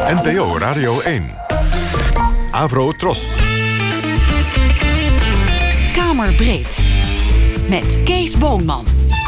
NPO Radio 1. Avro Tros. Kamerbreed. Met Kees Boonman.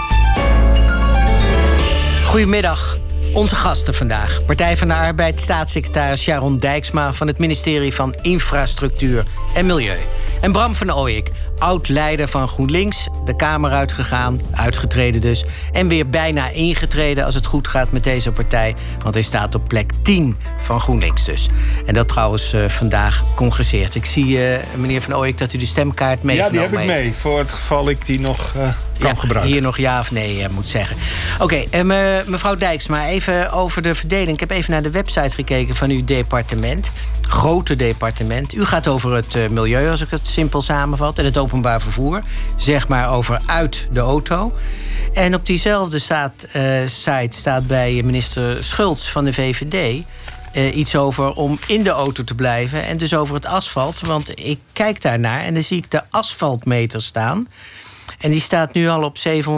Goedemiddag. Onze gasten vandaag. Partij van de Arbeid, staatssecretaris Sharon Dijksma van het ministerie van Infrastructuur en Milieu. En Bram van Ooyek, oud-leider van GroenLinks, de Kamer uitgegaan, uitgetreden dus, en weer bijna ingetreden als het goed gaat met deze partij, want hij staat op plek 10 van GroenLinks dus. En dat trouwens vandaag congresseert. Ik zie, meneer van Ooyek, dat u de stemkaart meegenomen heeft. Ja, die heb ik mee, voor het geval ik die nog kan gebruiken. Hier nog ja of nee moet zeggen. Oké, mevrouw Dijksma, even over de verdeling. Ik heb even naar de website gekeken van uw departement. Grote departement. U gaat over het milieu, als ik het simpel samenvat, en het openbaar vervoer. Zeg maar over uit de auto. En op diezelfde site staat bij minister Schultz van de VVD iets over om in de auto te blijven. En dus over het asfalt. Want ik kijk daarnaar en dan zie ik de asfaltmeter staan. En die staat nu al op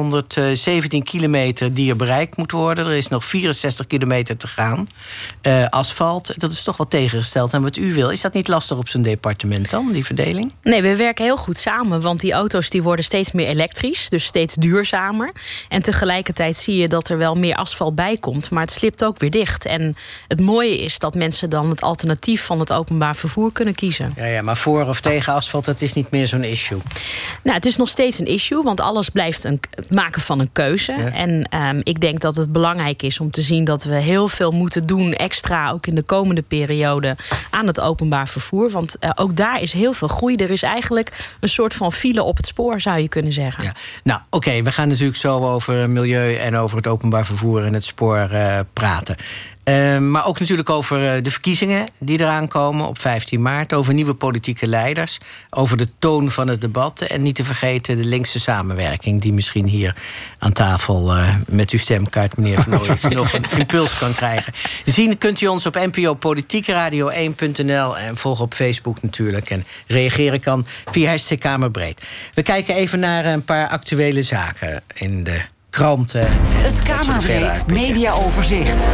717 kilometer die er bereikt moet worden. Er is nog 64 kilometer te gaan. Asfalt, dat is toch wel tegengesteld aan wat u wil. Is dat niet lastig op zo'n departement dan, die verdeling? Nee, we werken heel goed samen. Want die auto's die worden steeds meer elektrisch. Dus steeds duurzamer. En tegelijkertijd zie je dat er wel meer asfalt bij komt. Maar het slipt ook weer dicht. En het mooie is dat mensen dan het alternatief van het openbaar vervoer kunnen kiezen. Ja, maar voor of tegen asfalt, dat is niet meer zo'n issue. Nou, het is nog steeds een issue. Want alles blijft het maken van een keuze. Ja. En ik denk dat het belangrijk is om te zien dat we heel veel moeten doen, extra ook in de komende periode, aan het openbaar vervoer. Want ook daar is heel veel groei. Er is eigenlijk een soort van file op het spoor, zou je kunnen zeggen. Ja. Nou, oké, we gaan natuurlijk zo over milieu en over het openbaar vervoer en het spoor praten. Maar ook natuurlijk over de verkiezingen die eraan komen op 15 maart. Over nieuwe politieke leiders. Over de toon van het debat. En niet te vergeten de linkse samenwerking die misschien hier aan tafel met uw stemkaart, meneer Van Ooyek, nog een impuls kan krijgen. Zien kunt u ons op NPO Politiek, radio1.nl en volgen op Facebook natuurlijk. En reageren kan via #Kamerbreed. We kijken even naar een paar actuele zaken in de kranten. Het Kamerbreed mediaoverzicht.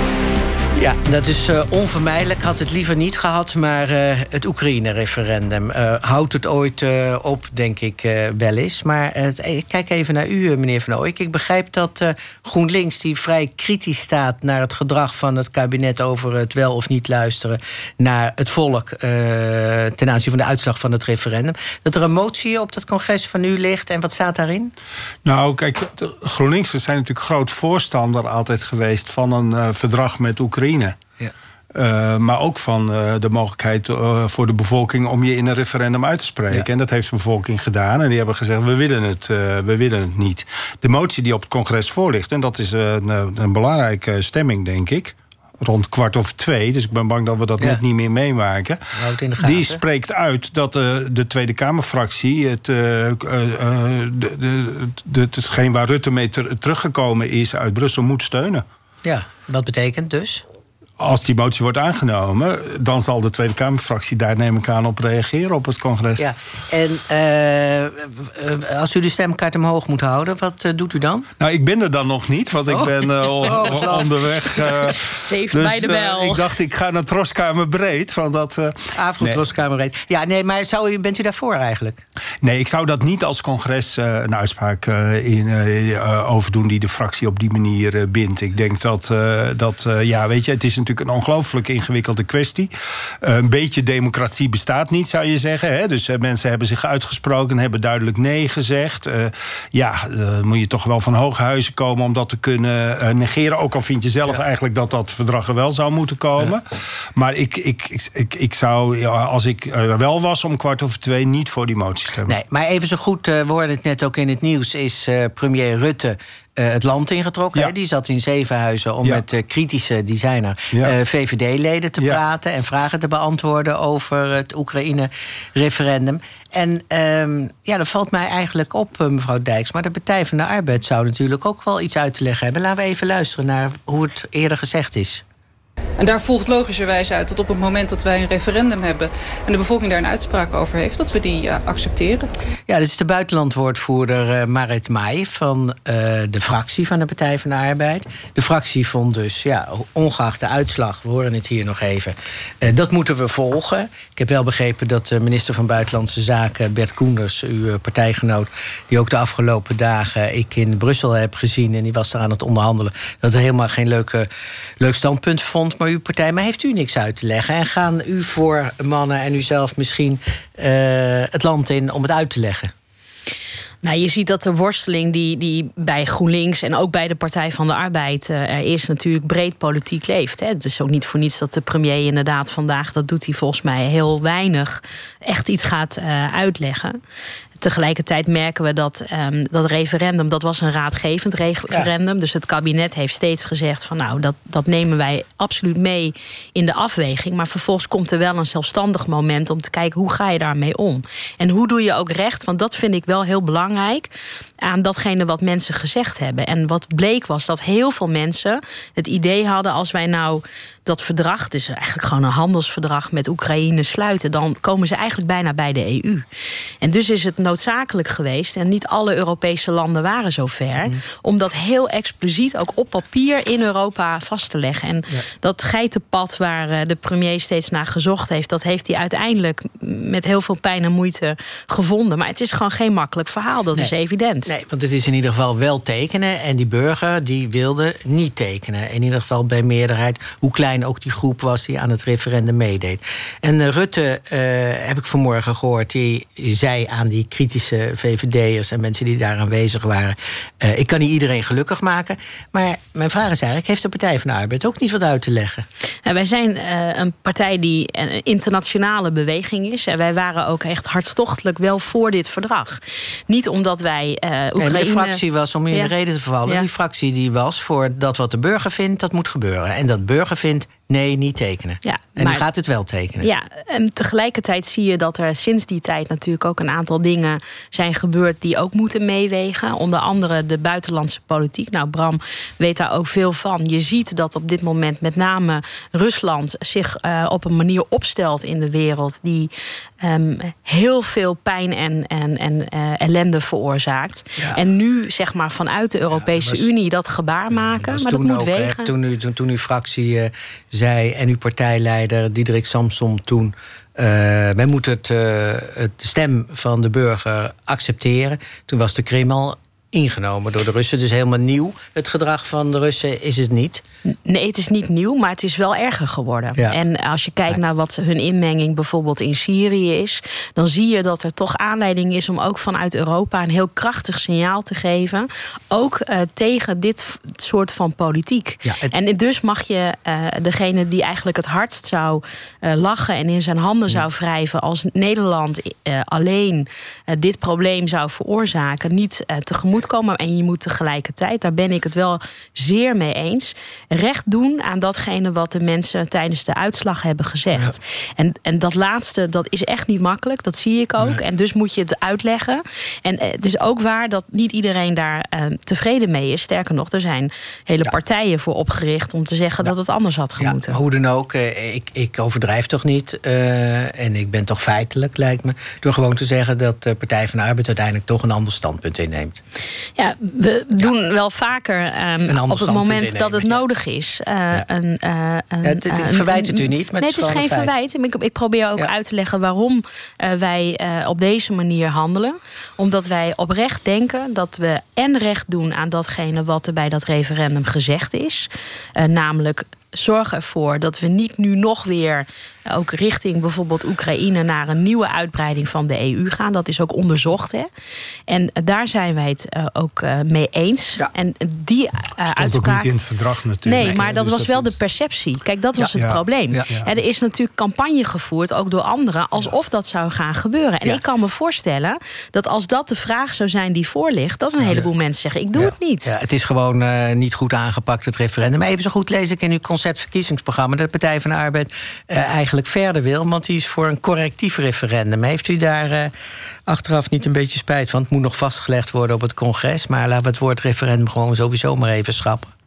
Ja, dat is onvermijdelijk. Had het liever niet gehad, maar het Oekraïne-referendum houdt het ooit op, denk ik wel eens. Maar ik kijk even naar u, meneer Van Ooyek. Ik begrijp dat GroenLinks, die vrij kritisch staat naar het gedrag van het kabinet over het wel of niet luisteren naar het volk ten aanzien van de uitslag van het referendum, dat er een motie op dat congres van u ligt. En wat staat daarin? Nou, kijk, de GroenLinksers zijn natuurlijk groot voorstander altijd geweest van een verdrag met Oekraïne. Ja. Maar ook van de mogelijkheid voor de bevolking om je in een referendum uit te spreken. Ja. En dat heeft de bevolking gedaan. En die hebben gezegd, we willen het niet. De motie die op het congres voor ligt, en dat is een belangrijke stemming, denk ik, rond 1:15, dus ik ben bang dat we dat net niet meer meemaken. Die spreekt uit dat de Tweede Kamerfractie hetgeen waar Rutte mee teruggekomen is uit Brussel moet steunen. Ja, wat betekent dus? Als die motie wordt aangenomen, dan zal de Tweede Kamerfractie daar, neem ik aan, op reageren op het congres. Ja. En als u de stemkaart omhoog moet houden, wat doet u dan? Nou, ik ben er dan nog niet, want ik ben onderweg. Safe bij de bel. Ik dacht, ik ga naar Troskamerbreed. Troskamerbreed. Ja, nee, maar bent u daarvoor eigenlijk? Nee, ik zou dat niet als congres een uitspraak overdoen die de fractie op die manier bindt. Ik denk dat weet je, het is natuurlijk een ongelooflijk ingewikkelde kwestie. Een beetje democratie bestaat niet, zou je zeggen. Hè? Dus mensen hebben zich uitgesproken, hebben duidelijk nee gezegd. Dan moet je toch wel van hoge huizen komen om dat te kunnen negeren. Ook al vind je zelf eigenlijk dat verdrag er wel zou moeten komen. Ja. Maar ik zou, als ik er wel was om 1:15, niet voor die motie stemmen. Nee, maar even zo goed, we hoorden het net ook in het nieuws, is premier Rutte het land ingetrokken. Ja. Die zat in Zevenhuizen om met kritische designer VVD-leden te praten en vragen te beantwoorden over het Oekraïne-referendum. En dat valt mij eigenlijk op, mevrouw Dijksma. De Partij van de Arbeid zou natuurlijk ook wel iets uit te leggen hebben. Laten we even luisteren naar hoe het eerder gezegd is. En daar volgt logischerwijs uit dat op het moment dat wij een referendum hebben en de bevolking daar een uitspraak over heeft, dat we die accepteren. Ja, dit is de buitenlandwoordvoerder Marit Mai van de fractie van de Partij van de Arbeid. De fractie vond dus, ongeacht de uitslag, we horen het hier nog even, dat moeten we volgen. Ik heb wel begrepen dat de minister van Buitenlandse Zaken, Bert Koenders, uw partijgenoot, die ook de afgelopen dagen ik in Brussel heb gezien en die was daar aan het onderhandelen, dat er helemaal geen leuk standpunt vond. Maar uw partij, maar heeft u niks uit te leggen? En gaan u voor mannen en u zelf misschien het land in om het uit te leggen? Nou, je ziet dat de worsteling die bij GroenLinks en ook bij de Partij van de Arbeid er is, natuurlijk breed politiek leeft. Hè. Het is ook niet voor niets dat de premier inderdaad vandaag, dat doet hij volgens mij heel weinig, echt iets gaat uitleggen. Tegelijkertijd merken we dat dat referendum, dat was een raadgevend referendum. Ja. Dus het kabinet heeft steeds gezegd van nou, dat nemen wij absoluut mee in de afweging. Maar vervolgens komt er wel een zelfstandig moment om te kijken hoe ga je daarmee om. En hoe doe je ook recht, want dat vind ik wel heel belangrijk, aan datgene wat mensen gezegd hebben. En wat bleek was dat heel veel mensen het idee hadden, als wij nou dat verdrag, het is eigenlijk gewoon een handelsverdrag met Oekraïne sluiten, dan komen ze eigenlijk bijna bij de EU. En dus is het noodzakelijk geweest, en niet alle Europese landen waren zo ver, om dat heel expliciet ook op papier in Europa vast te leggen. En dat geitenpad waar de premier steeds naar gezocht heeft, dat heeft hij uiteindelijk met heel veel pijn en moeite gevonden. Maar het is gewoon geen makkelijk verhaal, dat is evident. Nee, want het is in ieder geval wel tekenen, en die burger die wilde niet tekenen. In ieder geval bij meerderheid, hoe klein ook die groep was die aan het referendum meedeed. En Rutte, heb ik vanmorgen gehoord, die zei aan die kritische VVD'ers en mensen die daar aanwezig waren, ik kan niet iedereen gelukkig maken. Maar mijn vraag is eigenlijk, heeft de Partij van de Arbeid ook niet wat uit te leggen? Wij zijn een partij die een internationale beweging is. En wij waren ook echt hartstochtelijk wel voor dit verdrag. Niet omdat wij Oekraïne... de fractie was, om je in de reden te vallen, die fractie die was voor dat wat de burger vindt, dat moet gebeuren. En dat burger vindt, nee, niet tekenen. Ja, en dan gaat het wel tekenen. Ja, en tegelijkertijd zie je dat er sinds die tijd natuurlijk ook een aantal dingen zijn gebeurd die ook moeten meewegen. Onder andere de buitenlandse politiek. Nou, Bram weet daar ook veel van. Je ziet dat op dit moment met name Rusland zich op een manier opstelt in de wereld die heel veel pijn en ellende veroorzaakt. Ja. En nu, zeg maar, vanuit de Europese Unie dat gebaar maken. Maar dat moet wegen. Toen uw fractie zei en uw partijleider Diederik Samsom toen, wij moeten de stem van de burger accepteren. Toen was de Krim al ingenomen door de Russen. Dus helemaal nieuw. Het gedrag van de Russen is het niet. Nee, het is niet nieuw, maar het is wel erger geworden. Ja. En als je kijkt naar wat hun inmenging bijvoorbeeld in Syrië is, dan zie je dat er toch aanleiding is om ook vanuit Europa een heel krachtig signaal te geven. Ook tegen dit soort van politiek. Ja, en dus mag je degene die eigenlijk het hardst zou lachen en in zijn handen zou wrijven als Nederland alleen dit probleem zou veroorzaken, niet tegemoet komen. En je moet tegelijkertijd, daar ben ik het wel zeer mee eens, recht doen aan datgene wat de mensen tijdens de uitslag hebben gezegd. Ja. En dat laatste, dat is echt niet makkelijk, dat zie ik ook. Nee. En dus moet je het uitleggen. En het is ook waar dat niet iedereen daar tevreden mee is. Sterker nog, er zijn hele partijen voor opgericht om te zeggen dat het anders had gemoeten. Ja, hoe dan ook, ik overdrijf toch niet. En ik ben toch feitelijk, lijkt me, door gewoon te zeggen dat de Partij van de Arbeid uiteindelijk toch een ander standpunt inneemt. Ja, we doen wel vaker op het moment dat het nodig is. Verwijt het u niet? Nee, het is geen verwijt. Ik probeer ook uit te leggen waarom wij op deze manier handelen. Omdat wij oprecht denken dat we en recht doen aan datgene wat er bij dat referendum gezegd is. Namelijk, zorg ervoor dat we niet nu nog weer ook richting bijvoorbeeld Oekraïne naar een nieuwe uitbreiding van de EU gaan. Dat is ook onderzocht. Hè? En daar zijn wij het ook mee eens. Ja. En die uitspraak stond ook niet in het verdrag natuurlijk. Nee, maar dat was wel de perceptie. Kijk, dat was het probleem. Ja. Ja. Er is natuurlijk campagne gevoerd, ook door anderen, alsof dat zou gaan gebeuren. En ik kan me voorstellen dat als dat de vraag zou zijn die voor ligt, dat een heleboel mensen zeggen, ik doe het niet. Ja, het is gewoon niet goed aangepakt, het referendum. Maar even zo goed lees ik in uw conceptverkiezingsprogramma dat de Partij van de Arbeid eigenlijk verder wil, want die is voor een correctief referendum. Heeft u daar achteraf niet een beetje spijt van? Het moet nog vastgelegd worden op het congres, maar laten we het woord referendum gewoon sowieso maar even schrappen.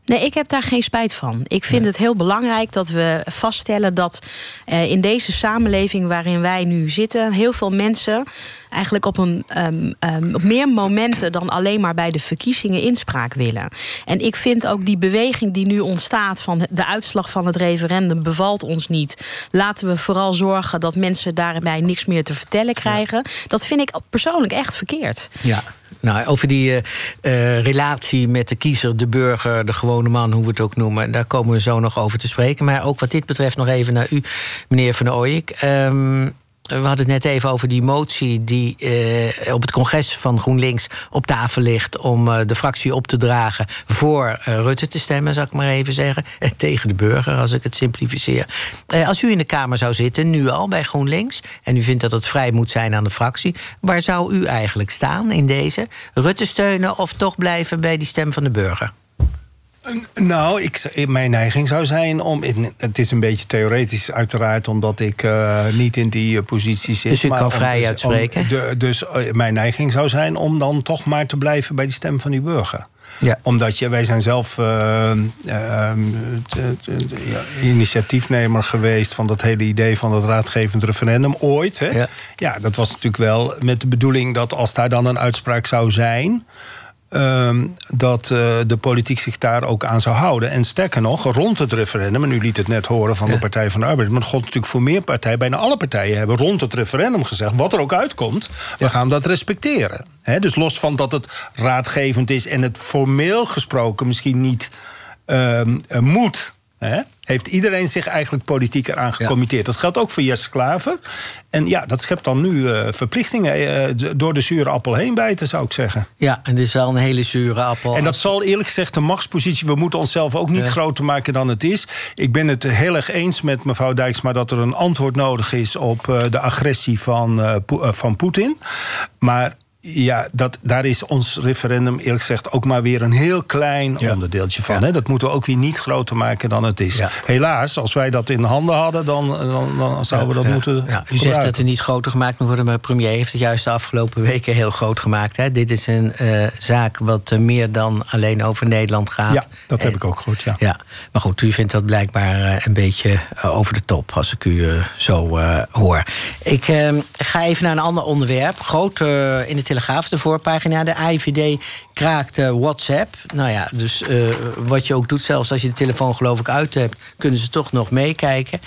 Nee, ik heb daar geen spijt van. Ik vind het heel belangrijk dat we vaststellen dat in deze samenleving waarin wij nu zitten, heel veel mensen eigenlijk op meer momenten dan alleen maar bij de verkiezingen inspraak willen. En ik vind ook die beweging die nu ontstaat van de uitslag van het referendum bevalt ons niet. Laten we vooral zorgen dat mensen daarbij niks meer te vertellen krijgen. Ja. Dat vind ik persoonlijk echt verkeerd. Ja. Nou, over die relatie met de kiezer, de burger, de gewone man, hoe we het ook noemen, daar komen we zo nog over te spreken. Maar ook wat dit betreft nog even naar u, meneer Van Ooyek. We hadden het net even over die motie die op het congres van GroenLinks op tafel ligt om de fractie op te dragen voor Rutte te stemmen, zou ik maar even zeggen. Tegen de burger, als ik het simplificeer. Als u in de Kamer zou zitten, nu al bij GroenLinks, en u vindt dat het vrij moet zijn aan de fractie, waar zou u eigenlijk staan in deze? Rutte steunen of toch blijven bij die stem van de burger? Nou, mijn neiging zou zijn om... Het is een beetje theoretisch uiteraard, omdat ik niet in die positie zit. Dus u kan vrij uitspreken? Dus mijn neiging zou zijn om dan toch maar te blijven bij die stem van die burger. Ja. Omdat wij zijn zelf initiatiefnemer geweest van dat hele idee van dat raadgevend referendum ooit. Hè? Ja, dat was natuurlijk wel met de bedoeling dat als daar dan een uitspraak zou zijn, dat de politiek zich daar ook aan zou houden. En sterker nog, rond het referendum, en u liet het net horen van de Partij van de Arbeid, maar dat gold natuurlijk voor meer partijen. Bijna alle partijen hebben rond het referendum gezegd, wat er ook uitkomt, we gaan dat respecteren. Dus los van dat het raadgevend is en het formeel gesproken misschien niet moet, heeft iedereen zich eigenlijk politiek eraan gecommitteerd. Dat geldt ook voor Jesse Klaver. En ja, dat schept dan nu verplichtingen door de zure appel heen bijten, zou ik zeggen. Ja, en dit is wel een hele zure appel. En dat zal eerlijk gezegd de machtspositie, we moeten onszelf ook niet groter maken dan het is. Ik ben het heel erg eens met mevrouw Dijksma dat er een antwoord nodig is op de agressie van Poetin. Maar ja, daar is ons referendum eerlijk gezegd ook maar weer een heel klein onderdeeltje van. Ja. Dat moeten we ook weer niet groter maken dan het is. Ja. Helaas, als wij dat in handen hadden, dan zouden we dat moeten gebruiken. U zegt dat het niet groter gemaakt moet worden, maar de premier heeft het juist de afgelopen weken heel groot gemaakt. Hè? Dit is een zaak wat meer dan alleen over Nederland gaat. Ja, dat heb ik ook gehoord, ja. Maar goed, u vindt dat blijkbaar een beetje over de top, als ik u zo hoor. Ik ga even naar een ander onderwerp. Groot in de Telegraaf, de voorpagina. De AIVD kraakt WhatsApp. Nou ja, dus wat je ook doet, zelfs als je de telefoon geloof ik uit hebt, kunnen ze toch nog meekijken.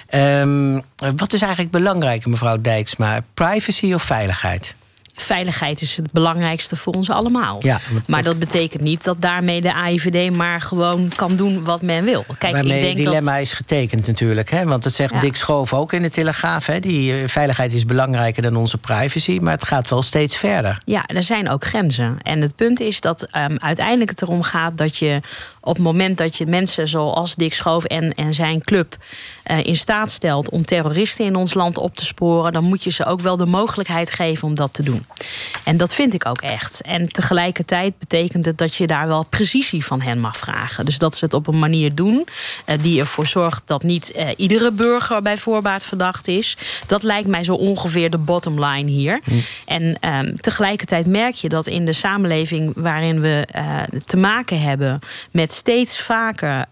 Wat is eigenlijk belangrijker, mevrouw Dijksma? Privacy of veiligheid? Veiligheid is het belangrijkste voor ons allemaal. Ja, maar dat betekent niet dat daarmee de AIVD maar gewoon kan doen wat men wil. Kijk, waarmee ik denk het dilemma is getekend natuurlijk. Hè? Want dat zegt Dick Schoof ook in de Telegraaf. Hè? Die veiligheid is belangrijker dan onze privacy. Maar het gaat wel steeds verder. Ja, er zijn ook grenzen. En het punt is dat uiteindelijk het erom gaat dat je op het moment dat je mensen zoals Dick Schoof en zijn club in staat stelt om terroristen in ons land op te sporen, dan moet je ze ook wel de mogelijkheid geven om dat te doen. En dat vind ik ook echt. En tegelijkertijd betekent het dat je daar wel precisie van hen mag vragen. Dus dat ze het op een manier doen die ervoor zorgt dat niet iedere burger bij voorbaat verdacht is. Dat lijkt mij zo ongeveer de bottom line hier. En tegelijkertijd merk je dat in de samenleving waarin we te maken hebben met steeds vaker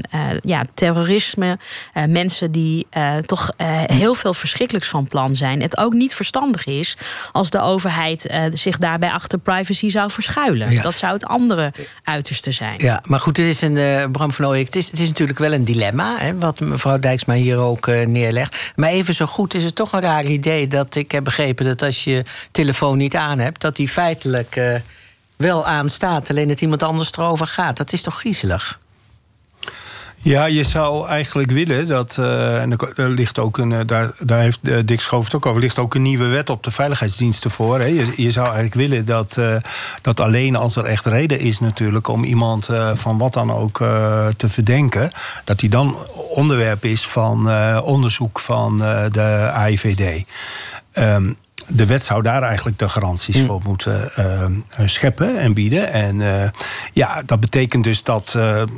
terrorisme, mensen die toch heel veel verschrikkelijks van plan zijn, het ook niet verstandig is als de overheid zich daarbij achter privacy zou verschuilen. Ja. Dat zou het andere uiterste zijn. Ja, maar goed, het is Bram van Ooyek, het is natuurlijk wel een dilemma, hè, wat mevrouw Dijksma hier ook neerlegt. Maar even zo goed is het toch een raar idee dat ik heb begrepen dat als je telefoon niet aan hebt, dat die feitelijk wel aanstaat, alleen dat iemand anders erover gaat. Dat is toch griezelig? Ja, je zou eigenlijk willen dat, en er ligt ook daar heeft Dick Schoof het ook over, ligt ook een nieuwe wet op de veiligheidsdiensten voor. Hè. Je zou eigenlijk willen dat alleen als er echt reden is natuurlijk om iemand van wat dan ook te verdenken, dat die dan onderwerp is van onderzoek van de AIVD. de wet zou daar eigenlijk de garanties voor moeten scheppen en bieden. En dat betekent dus dat,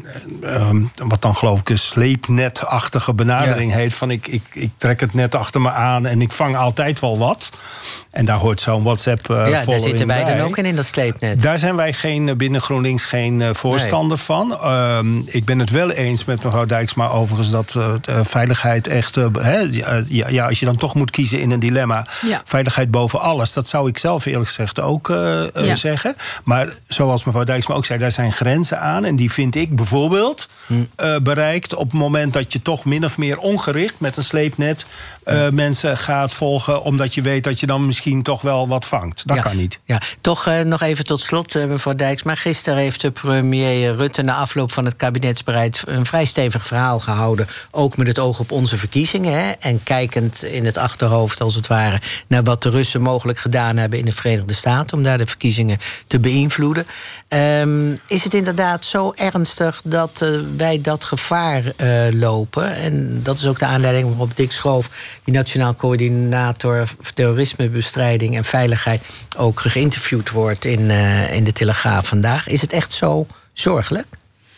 wat dan geloof ik een sleepnetachtige benadering heet, van ik trek het net achter me aan en ik vang altijd wel wat. En daar hoort zo'n WhatsApp daar zitten wij dan ook in dat sleepnet. Daar zijn wij binnen GroenLinks geen voorstander van. Ik ben het wel eens met mevrouw Dijksma overigens dat veiligheid echt, als je dan toch moet kiezen in een dilemma, veiligheid boven alles, dat zou ik zelf eerlijk gezegd ook zeggen. Maar zoals mevrouw Dijksma ook zei, daar zijn grenzen aan. En die vind ik bijvoorbeeld bereikt op het moment dat je toch min of meer ongericht met een sleepnet mensen gaat volgen, omdat je weet dat je dan misschien toch wel wat vangt. Dat kan niet. Ja, toch nog even tot slot, mevrouw Dijksma. Gisteren heeft de premier Rutte na afloop van het kabinetsbeleid een vrij stevig verhaal gehouden, ook met het oog op onze verkiezingen. Hè? En kijkend in het achterhoofd, als het ware, naar wat de Russen mogelijk gedaan hebben in de Verenigde Staten om daar de verkiezingen te beïnvloeden. Is het inderdaad zo ernstig dat wij dat gevaar lopen? En dat is ook de aanleiding waarop Dick Schoof, die Nationaal Coördinator Terrorismebestrijding en Veiligheid, ook geïnterviewd wordt in de Telegraaf vandaag. Is het echt zo zorgelijk?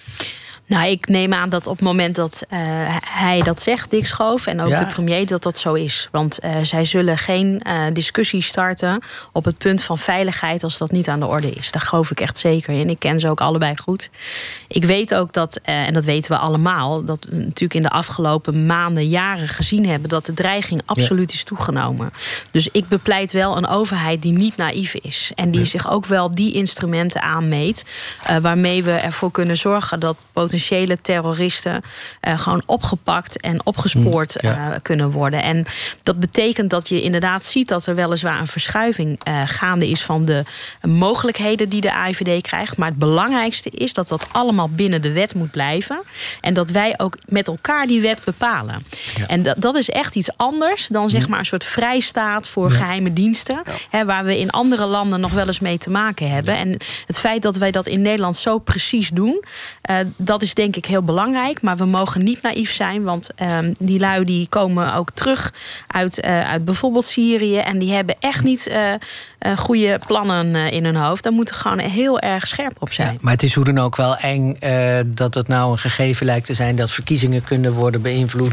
Nou, ik neem aan dat op het moment dat hij dat zegt, Dick Schoof, en ook de premier, dat zo is. Want zij zullen geen discussie starten op het punt van veiligheid als dat niet aan de orde is. Daar geloof ik echt zeker in. Ik ken ze ook allebei goed. Ik weet ook dat, en dat weten we allemaal, dat we natuurlijk in de afgelopen maanden, jaren gezien hebben dat de dreiging absoluut is toegenomen. Dus ik bepleit wel een overheid die niet naïef is. En die zich ook wel die instrumenten aanmeet, waarmee we ervoor kunnen zorgen dat potentiële terroristen gewoon opgepakt en opgespoord kunnen worden. En dat betekent dat je inderdaad ziet dat er weliswaar een verschuiving gaande is van de mogelijkheden die de AIVD krijgt. Maar het belangrijkste is dat dat allemaal binnen de wet moet blijven. En dat wij ook met elkaar die wet bepalen. Ja. En dat is echt iets anders dan zeg maar een soort vrijstaat voor geheime diensten. Hè, waar we in andere landen nog wel eens mee te maken hebben. En het feit dat wij dat in Nederland zo precies doen, dat is denk ik heel belangrijk. Maar we mogen niet naïef zijn, want die lui die komen ook terug uit bijvoorbeeld Syrië. En die hebben echt niet goede plannen in hun hoofd. Daar moeten we gewoon heel erg scherp op zijn. Ja, maar het is hoe dan ook wel eng dat het nou een gegeven lijkt te zijn dat verkiezingen kunnen worden beïnvloed.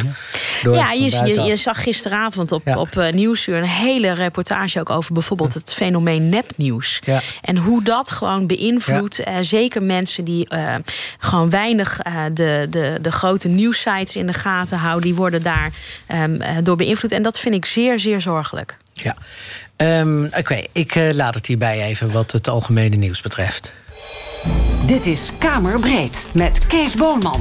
Je zag gisteravond op Nieuwsuur een hele reportage ook over bijvoorbeeld het fenomeen nepnieuws. Ja. En hoe dat gewoon beïnvloedt. Zeker mensen die gewoon weinig de grote nieuwssites in de gaten houden, die worden daar door beïnvloed. En dat vind ik zeer, zeer zorgelijk. Ja. Oké, ik laat het hierbij even wat het algemene nieuws betreft. Dit is Kamerbreed met Kees Boonman.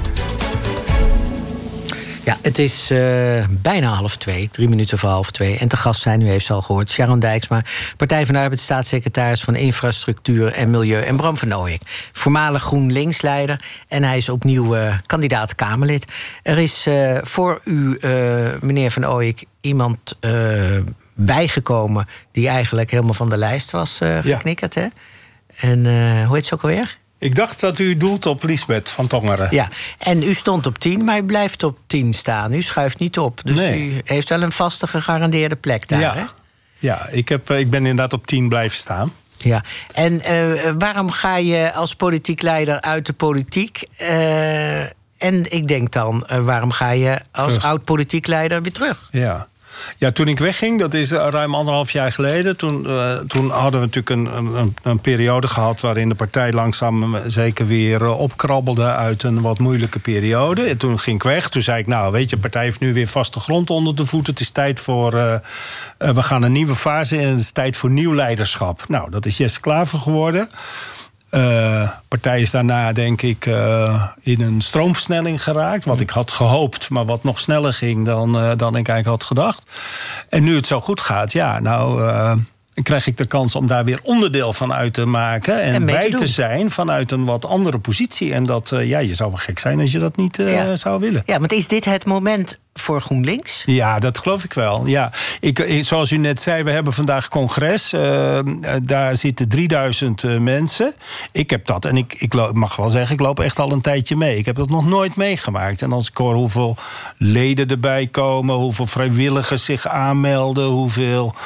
Ja, het is bijna 1:30, 3 minuten voor 1:30. En te gast zijn, u heeft ze al gehoord, Sharon Dijksma, Partij van de Arbeid, staatssecretaris van Infrastructuur en Milieu, en Bram van Ooyek, voormalig GroenLinks-leider. En hij is opnieuw kandidaat Kamerlid. Er is voor u, meneer van Ooyek, iemand bijgekomen die eigenlijk helemaal van de lijst was geknikkerd. Hè? En hoe heet ze ook alweer? Ik dacht dat u doelt op Liesbeth van Tongeren. Ja, en u stond op 10, maar u blijft op 10 staan. U schuift niet op, dus u heeft wel een vaste gegarandeerde plek daar, hè? Ja, ik ben inderdaad op 10 blijven staan. Ja, en waarom ga je als politiek leider uit de politiek? En ik denk dan, waarom ga je als oud-politiek leider weer terug? Ja, toen ik wegging, dat is ruim 1,5 jaar geleden. Toen hadden we natuurlijk een periode gehad waarin de partij langzaam zeker weer opkrabbelde uit een wat moeilijke periode. En toen ging ik weg. Toen zei ik, nou weet je, de partij heeft nu weer vaste grond onder de voeten. Het is tijd voor, we gaan een nieuwe fase in. Het is tijd voor nieuw leiderschap. Nou, dat is Jesse Klaver geworden. Partij is daarna, denk ik, in een stroomversnelling geraakt. Wat ik had gehoopt, maar wat nog sneller ging dan ik eigenlijk had gedacht. En nu het zo goed gaat, krijg ik de kans om daar weer onderdeel van uit te maken. En bij te zijn vanuit een wat andere positie. En dat, je zou wel gek zijn als je dat niet zou willen. Ja, want is dit het moment voor GroenLinks? Ja, dat geloof ik wel. Ja. Zoals u net zei, we hebben vandaag congres. Daar zitten 3000 mensen. Ik heb dat, en ik mag wel zeggen, ik loop echt al een tijdje mee. Ik heb dat nog nooit meegemaakt. En als ik hoor hoeveel leden erbij komen, hoeveel vrijwilligers zich aanmelden, hoeveel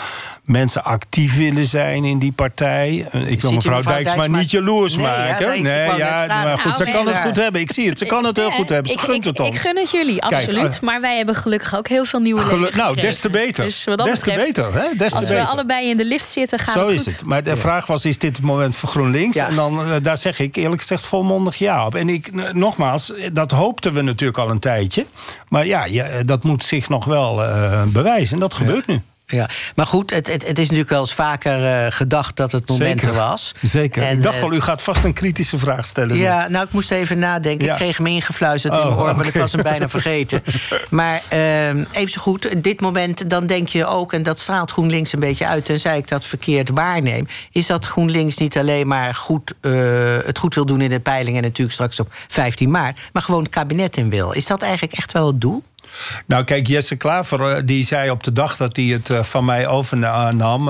mensen actief willen zijn in die partij. Ik wil mevrouw Dijksma niet jaloers maken. Maar goed, ze kan het goed hebben. Ik zie het, ze kan het heel goed hebben. Ze gunt het ons. Ik gun het jullie, absoluut. Kijk, maar wij hebben gelukkig ook heel veel nieuwe leden gekregen. Nou, des te beter. Dus wat dat betreft, als we allebei in de lift zitten, gaat het goed. Zo is het. Maar de vraag was, is dit het moment voor GroenLinks? Ja. En dan, daar zeg ik eerlijk gezegd volmondig ja op. En nogmaals, dat hoopten we natuurlijk al een tijdje. Maar dat moet zich nog wel bewijzen. En dat gebeurt nu. Ja, maar goed, het is natuurlijk wel eens vaker gedacht dat het moment er was. Zeker. En, ik dacht al, u gaat vast een kritische vraag stellen. Ja, nou, ik moest even nadenken. Ja. Ik kreeg hem ingefluisterd in mijn oor, maar ik was hem bijna vergeten. Maar even zo goed, dit moment, dan denk je ook... en dat straalt GroenLinks een beetje uit, tenzij ik dat verkeerd waarneem... is dat GroenLinks niet alleen maar het goed wil doen in de peiling... en natuurlijk straks op 15 maart, maar gewoon het kabinet in wil. Is dat eigenlijk echt wel het doel? Nou, kijk, Jesse Klaver die zei op de dag dat hij het van mij overnam...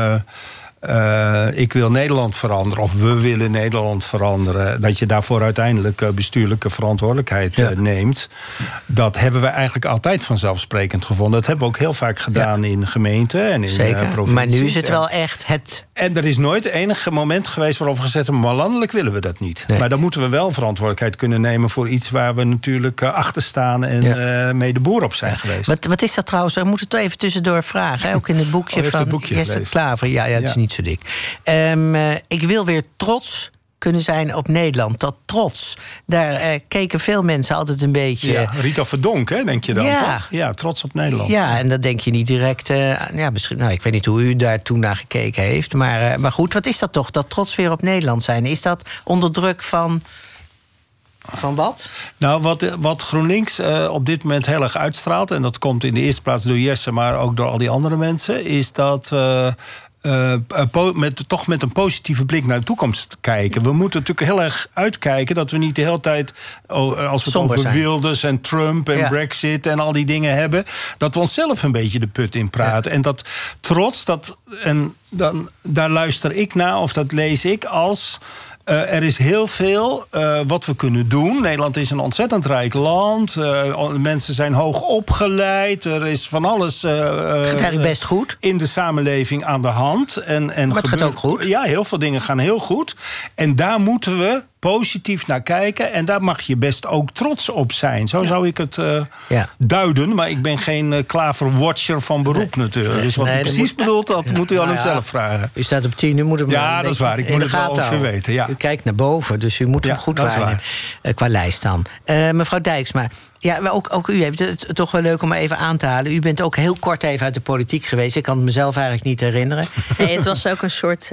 ik wil Nederland veranderen, of we willen Nederland veranderen... dat je daarvoor uiteindelijk bestuurlijke verantwoordelijkheid neemt. Dat hebben we eigenlijk altijd vanzelfsprekend gevonden. Dat hebben we ook heel vaak gedaan in gemeenten en in provincies. Maar nu is het wel echt het... En er is nooit enig moment geweest waarop we gezegd hebben... maar landelijk willen we dat niet. Nee. Maar dan moeten we wel verantwoordelijkheid kunnen nemen... voor iets waar we natuurlijk achter staan en mee de boer op zijn geweest. Wat is dat trouwens? We moeten het even tussendoor vragen. Hè? Ook in het boekje van Jesse Klaver. Ja, het is niet zo dik. Ik wil weer trots kunnen zijn op Nederland. Dat trots. Daar keken veel mensen altijd een beetje... Ja, Rita Verdonk, hè, denk je dan, toch? Ja, trots op Nederland. Ja, en dat denk je niet direct... misschien, ik weet niet hoe u daar toen naar gekeken heeft. Maar goed, wat is dat toch? Dat trots weer op Nederland zijn. Is dat onder druk van wat? Nou, wat GroenLinks op dit moment heel erg uitstraalt... en dat komt in de eerste plaats door Jesse... maar ook door al die andere mensen... is dat... met een positieve blik naar de toekomst kijken. We moeten natuurlijk heel erg uitkijken... dat we niet de hele tijd, als we het over Wilders en Trump en Brexit... en al die dingen hebben, dat we onszelf een beetje de put in praten. Ja. En dat trots, daar luister ik naar, of dat lees ik als... er is heel veel wat we kunnen doen. Nederland is een ontzettend rijk land. Mensen zijn hoog opgeleid. Er is van alles gaat eigenlijk best goed in de samenleving aan de hand. Maar het gaat ook goed. Ja, heel veel dingen gaan heel goed. En daar moeten we positief naar kijken. En daar mag je best ook trots op zijn. Zo zou ik het duiden. Maar ik ben geen Klaver-watcher van beroep natuurlijk. Dus wat u precies bedoelt, dat moet u aan hem zelf vragen. U staat op 10, u moet hem dat is waar. Ik moet het wel ongeveer weten. Ja. U kijkt naar boven, dus u moet hem goed waarnemen. Qua lijst dan. Mevrouw Dijksma, ook u heeft het toch wel leuk om even aan te halen. U bent ook heel kort even uit de politiek geweest. Ik kan het mezelf eigenlijk niet herinneren. Nee, het was ook een soort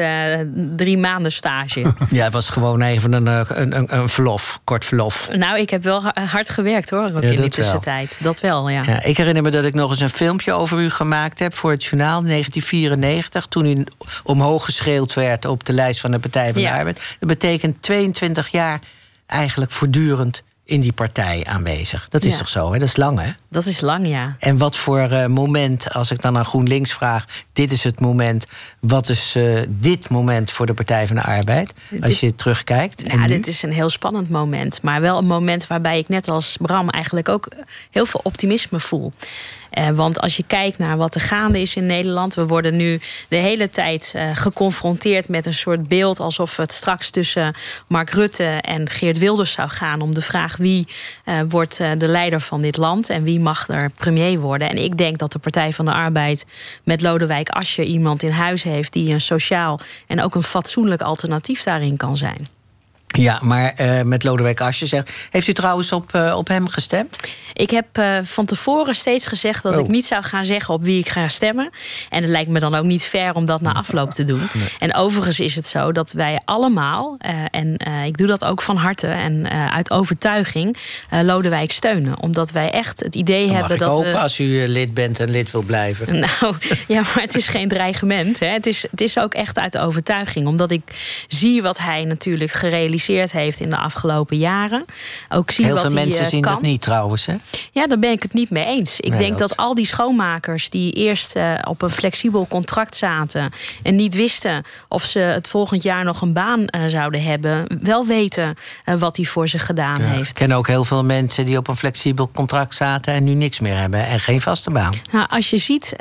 3 maanden stage. Ja, het was gewoon even een verlof, kort verlof. Nou, ik heb wel hard gewerkt hoor, ook in die tussentijd. Dat wel, ja. Ik herinner me dat ik nog eens een filmpje over u gemaakt heb... voor het journaal in 1994... toen u omhoog geschreeuwd werd op de lijst van de Partij van de Arbeid. Dat betekent 22 jaar eigenlijk voortdurend in die partij aanwezig. Dat is toch zo, hè? Dat is lang, hè? Dat is lang, ja. En wat voor moment, als ik dan aan GroenLinks vraag... dit is het moment, wat is dit moment voor de Partij van de Arbeid? Als je terugkijkt. Ja, dit is een heel spannend moment. Maar wel een moment waarbij ik net als Bram eigenlijk ook heel veel optimisme voel. Want als je kijkt naar wat er gaande is in Nederland... we worden nu de hele tijd geconfronteerd met een soort beeld... alsof het straks tussen Mark Rutte en Geert Wilders zou gaan... om de vraag wie wordt de leider van dit land... en wie mag er premier worden. En ik denk dat de Partij van de Arbeid met Lodewijk Asscher... iemand in huis heeft die een sociaal en ook een fatsoenlijk alternatief daarin kan zijn. Ja, maar met Lodewijk Asscher zegt... Heeft u trouwens op hem gestemd? Ik heb van tevoren steeds gezegd dat ik niet zou gaan zeggen op wie ik ga stemmen. En het lijkt me dan ook niet fair om dat na afloop te doen. Nee. En overigens is het zo dat wij allemaal, en ik doe dat ook van harte en uit overtuiging, Lodewijk steunen. Omdat wij echt het idee hebben dat we... als u lid bent en lid wil blijven. Nou, ja, maar het is geen dreigement. Hè. Het is ook echt uit overtuiging. Omdat ik zie wat hij natuurlijk gerealiseerd gerealiseerd heeft in de afgelopen jaren. Ook zien heel wat veel mensen zien kan. dat niet trouwens, hè? Ja, daar ben ik het niet mee eens. Ik denk dat al die schoonmakers die eerst op een flexibel contract zaten en niet wisten of ze het volgend jaar nog een baan zouden hebben, wel weten wat hij voor ze gedaan heeft. Ik ken ook heel veel mensen die op een flexibel contract zaten en nu niks meer hebben en geen vaste baan. Nou, als je ziet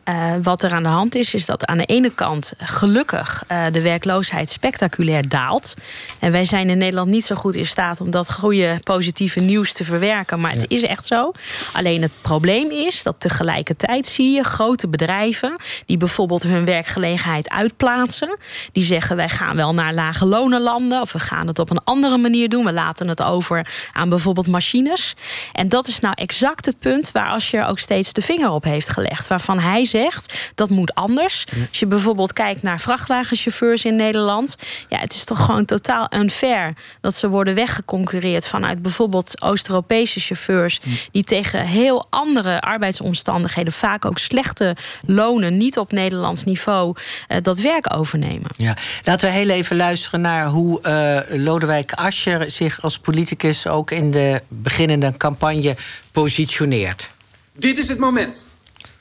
wat er aan de hand is dat aan de ene kant gelukkig de werkloosheid spectaculair daalt. En wij zijn in Nederland niet zo goed in staat om dat goede positieve nieuws te verwerken, maar het is echt zo. Alleen het probleem is dat tegelijkertijd zie je grote bedrijven die bijvoorbeeld hun werkgelegenheid uitplaatsen. Die zeggen wij gaan wel naar lage lonenlanden of we gaan het op een andere manier doen. We laten het over aan bijvoorbeeld machines. En dat is nou exact het punt waar Asscher ook steeds de vinger op heeft gelegd. Waarvan hij zegt dat moet anders. Als je bijvoorbeeld kijkt naar vrachtwagenchauffeurs in Nederland. Ja, het is toch gewoon totaal unfair dat ze worden weggeconcurreerd vanuit bijvoorbeeld Oost-Europese chauffeurs die tegen heel andere arbeidsomstandigheden, vaak ook slechte lonen, niet op Nederlands niveau, dat werk overnemen. Ja. Laten we heel even luisteren naar hoe Lodewijk Asscher zich als politicus ook in de beginnende campagne positioneert. Dit is het moment.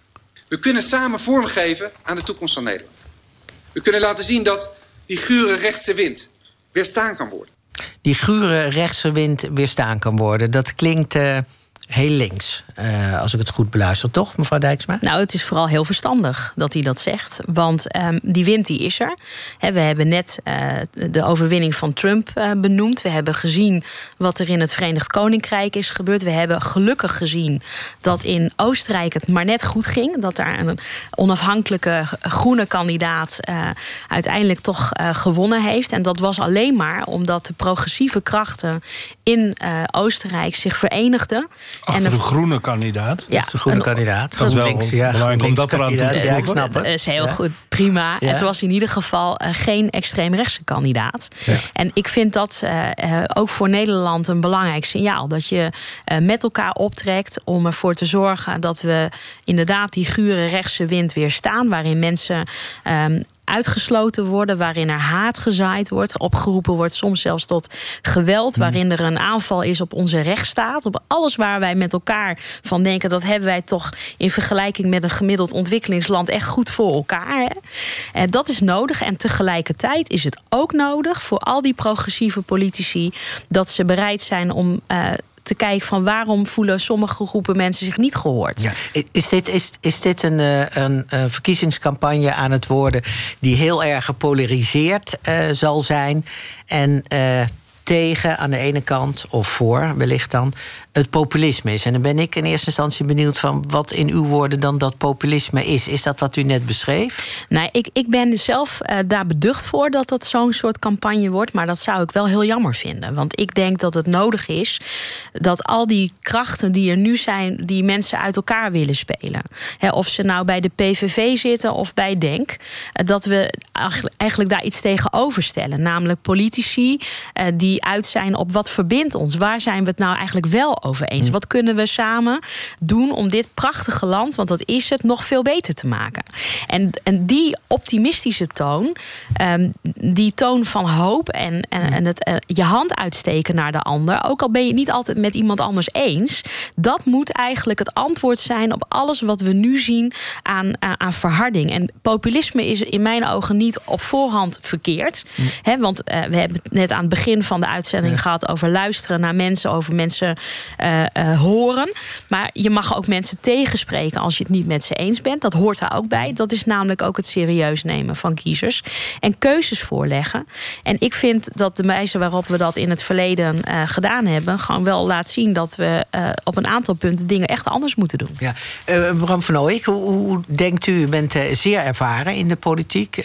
We kunnen samen vormgeven aan de toekomst van Nederland. We kunnen laten zien dat die gure rechtse wind weerstaan kan worden. Die gure rechtse wind weerstaan kan worden. Dat klinkt heel links, als ik het goed beluister, toch, mevrouw Dijksma? Nou, het is vooral heel verstandig dat hij dat zegt. Want die wind die is er. We hebben net de overwinning van Trump benoemd. We hebben gezien wat er in het Verenigd Koninkrijk is gebeurd. We hebben gelukkig gezien dat in Oostenrijk het maar net goed ging. Dat daar een onafhankelijke groene kandidaat uiteindelijk toch gewonnen heeft. En dat was alleen maar omdat de progressieve krachten in Oostenrijk zich verenigden. Achter de groene kandidaat? Ja, de groene kandidaat. Dat is wel belangrijk om dat eraan toe te voegen. Ja, ik snap het. Dat is heel goed, prima. Ja. Het was in ieder geval geen extreemrechtse kandidaat. Ja. En ik vind dat ook voor Nederland een belangrijk signaal. Dat je met elkaar optrekt om ervoor te zorgen dat we inderdaad die gure rechtse wind weerstaan. Waarin mensen uitgesloten worden, waarin er haat gezaaid wordt, opgeroepen wordt, soms zelfs tot geweld, waarin er een aanval is op onze rechtsstaat, op alles waar wij met elkaar van denken, dat hebben wij toch in vergelijking met een gemiddeld ontwikkelingsland echt goed voor elkaar. Hè? Dat is nodig en tegelijkertijd is het ook nodig voor al die progressieve politici dat ze bereid zijn om te kijken van waarom voelen sommige groepen mensen zich niet gehoord. Ja. Is dit een verkiezingscampagne aan het worden die heel erg gepolariseerd zal zijn en tegen aan de ene kant, of voor wellicht dan, het populisme is? En dan ben ik in eerste instantie benieuwd van wat in uw woorden dan dat populisme is. Is dat wat u net beschreef? Nou, ik ben zelf daar beducht voor dat dat zo'n soort campagne wordt, maar dat zou ik wel heel jammer vinden. Want ik denk dat het nodig is dat al die krachten die er nu zijn, die mensen uit elkaar willen spelen. Of ze nou bij de PVV zitten of bij DENK, dat we eigenlijk daar iets tegenover stellen. Namelijk politici die uit zijn op wat verbindt ons. Waar zijn we het nou eigenlijk wel over eens? Wat kunnen we samen doen om dit prachtige land, want dat is het, nog veel beter te maken? En die optimistische toon, die toon van hoop en het je hand uitsteken naar de ander, ook al ben je het niet altijd met iemand anders eens, dat moet eigenlijk het antwoord zijn op alles wat we nu zien aan verharding. En populisme is in mijn ogen niet op voorhand verkeerd. Want we hebben het net aan het begin van de uitzending gehad over luisteren naar mensen, over mensen horen. Maar je mag ook mensen tegenspreken als je het niet met ze eens bent. Dat hoort daar ook bij. Dat is namelijk ook het serieus nemen van kiezers. En keuzes voorleggen. En ik vind dat de wijze waarop we dat in het verleden gedaan hebben, gewoon wel laat zien dat we op een aantal punten dingen echt anders moeten doen. Ja. Bram van Ooyek, hoe denkt u? U bent zeer ervaren in de politiek.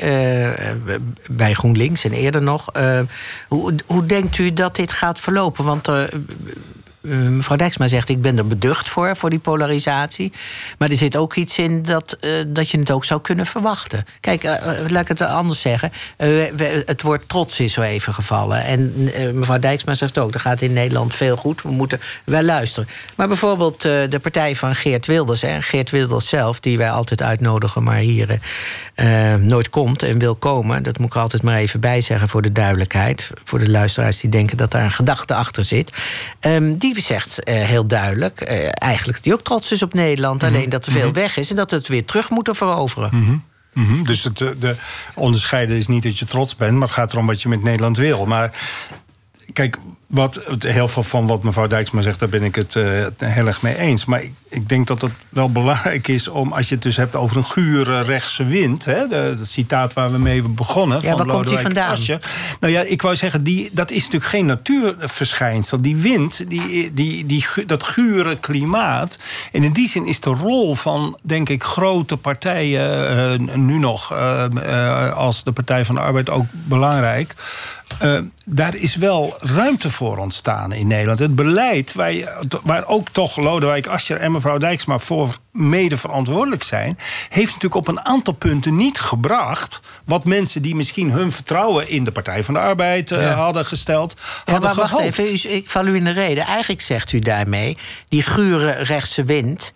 Bij GroenLinks en eerder nog. Hoe denkt u dat dit gaat verlopen? Want mevrouw Dijksma zegt, ik ben er beducht voor die polarisatie. Maar er zit ook iets in dat je het ook zou kunnen verwachten. Kijk, laat ik het anders zeggen. Het woord trots is zo even gevallen. En mevrouw Dijksma zegt ook, er gaat in Nederland veel goed. We moeten wel luisteren. Maar bijvoorbeeld de partij van Geert Wilders. En Geert Wilders zelf, die wij altijd uitnodigen, maar hier nooit komt en wil komen. Dat moet ik er altijd maar even bij zeggen voor de duidelijkheid. Voor de luisteraars die denken dat daar een gedachte achter zit. Die zegt heel duidelijk, eigenlijk dat hij ook trots is op Nederland. Alleen dat er veel weg is en dat we het weer terug moeten veroveren. Dus de onderscheiden is niet dat je trots bent, maar het gaat erom wat je met Nederland wil. Maar kijk, heel veel van wat mevrouw Dijksma zegt, daar ben ik het heel erg mee eens. Maar ik denk dat het wel belangrijk is om, als je het dus hebt over een gure rechtse wind, dat citaat waar we mee begonnen. Ja, waar komt die vandaan? Asscher. Nou ja, ik wou zeggen, dat is natuurlijk geen natuurverschijnsel. Die wind, dat gure klimaat. En in die zin is de rol van, denk ik, grote partijen nu nog als de Partij van de Arbeid ook belangrijk. Daar is wel ruimte voor ontstaan in Nederland. Het beleid waar ook toch Lodewijk Asscher en mevrouw Dijksma voor mede verantwoordelijk zijn, heeft natuurlijk op een aantal punten niet gebracht wat mensen die misschien hun vertrouwen in de Partij van de Arbeid hadden gesteld, hadden gehoopt. Wacht even, ik val u in de reden. Eigenlijk zegt u daarmee, die gure rechtse wind,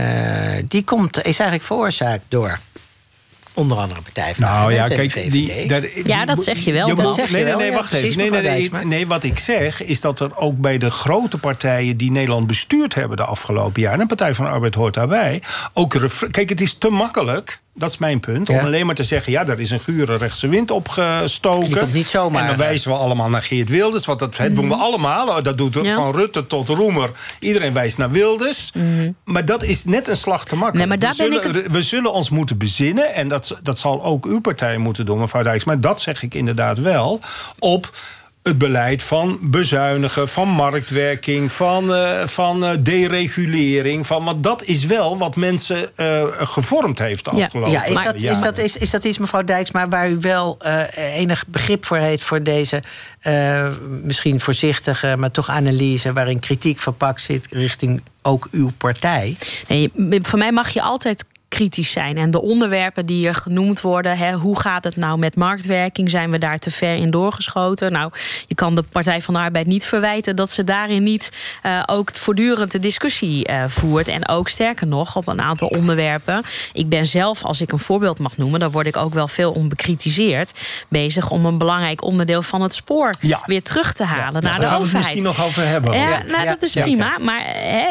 die is eigenlijk veroorzaakt door onder andere Partij van de Arbeid en VVD. Dat zeg je wel. Wacht even. Nee, wat ik zeg is dat er ook bij de grote partijen die Nederland bestuurd hebben de afgelopen jaren, en de Partij van de Arbeid hoort daarbij, ook kijk, het is te makkelijk. Dat is mijn punt. Om alleen maar te zeggen, ja, daar is een gure rechtse wind opgestoken. Die komt niet zomaar. En dan wijzen we allemaal naar Geert Wilders. Want dat doen we allemaal. Dat doet van Rutte tot Roemer. Iedereen wijst naar Wilders. Maar dat is net een slag te makkelijk. We zullen ons moeten bezinnen. En dat zal ook uw partij moeten doen, mevrouw Dijksma. Maar dat zeg ik inderdaad wel. Op het beleid van bezuinigen, van marktwerking, van deregulering. Want dat is wel wat mensen gevormd heeft de afgelopen jaren. Is dat iets, mevrouw Dijksma, waar u wel enig begrip voor heeft voor deze misschien voorzichtige, maar toch analyse waarin kritiek verpakt zit richting ook uw partij? Nee, voor mij mag je altijd kritisch zijn. En de onderwerpen die hier genoemd worden, hoe gaat het nou met marktwerking? Zijn we daar te ver in doorgeschoten? Nou, je kan de Partij van de Arbeid niet verwijten dat ze daarin niet ook voortdurend de discussie voert. En ook sterker nog, op een aantal onderwerpen. Ik ben zelf, als ik een voorbeeld mag noemen, daar word ik ook wel veel om bekritiseerd, bezig om een belangrijk onderdeel van het spoor weer terug te halen naar de overheid. Daar gaan we het misschien nog over hebben. Dat is prima. Maar,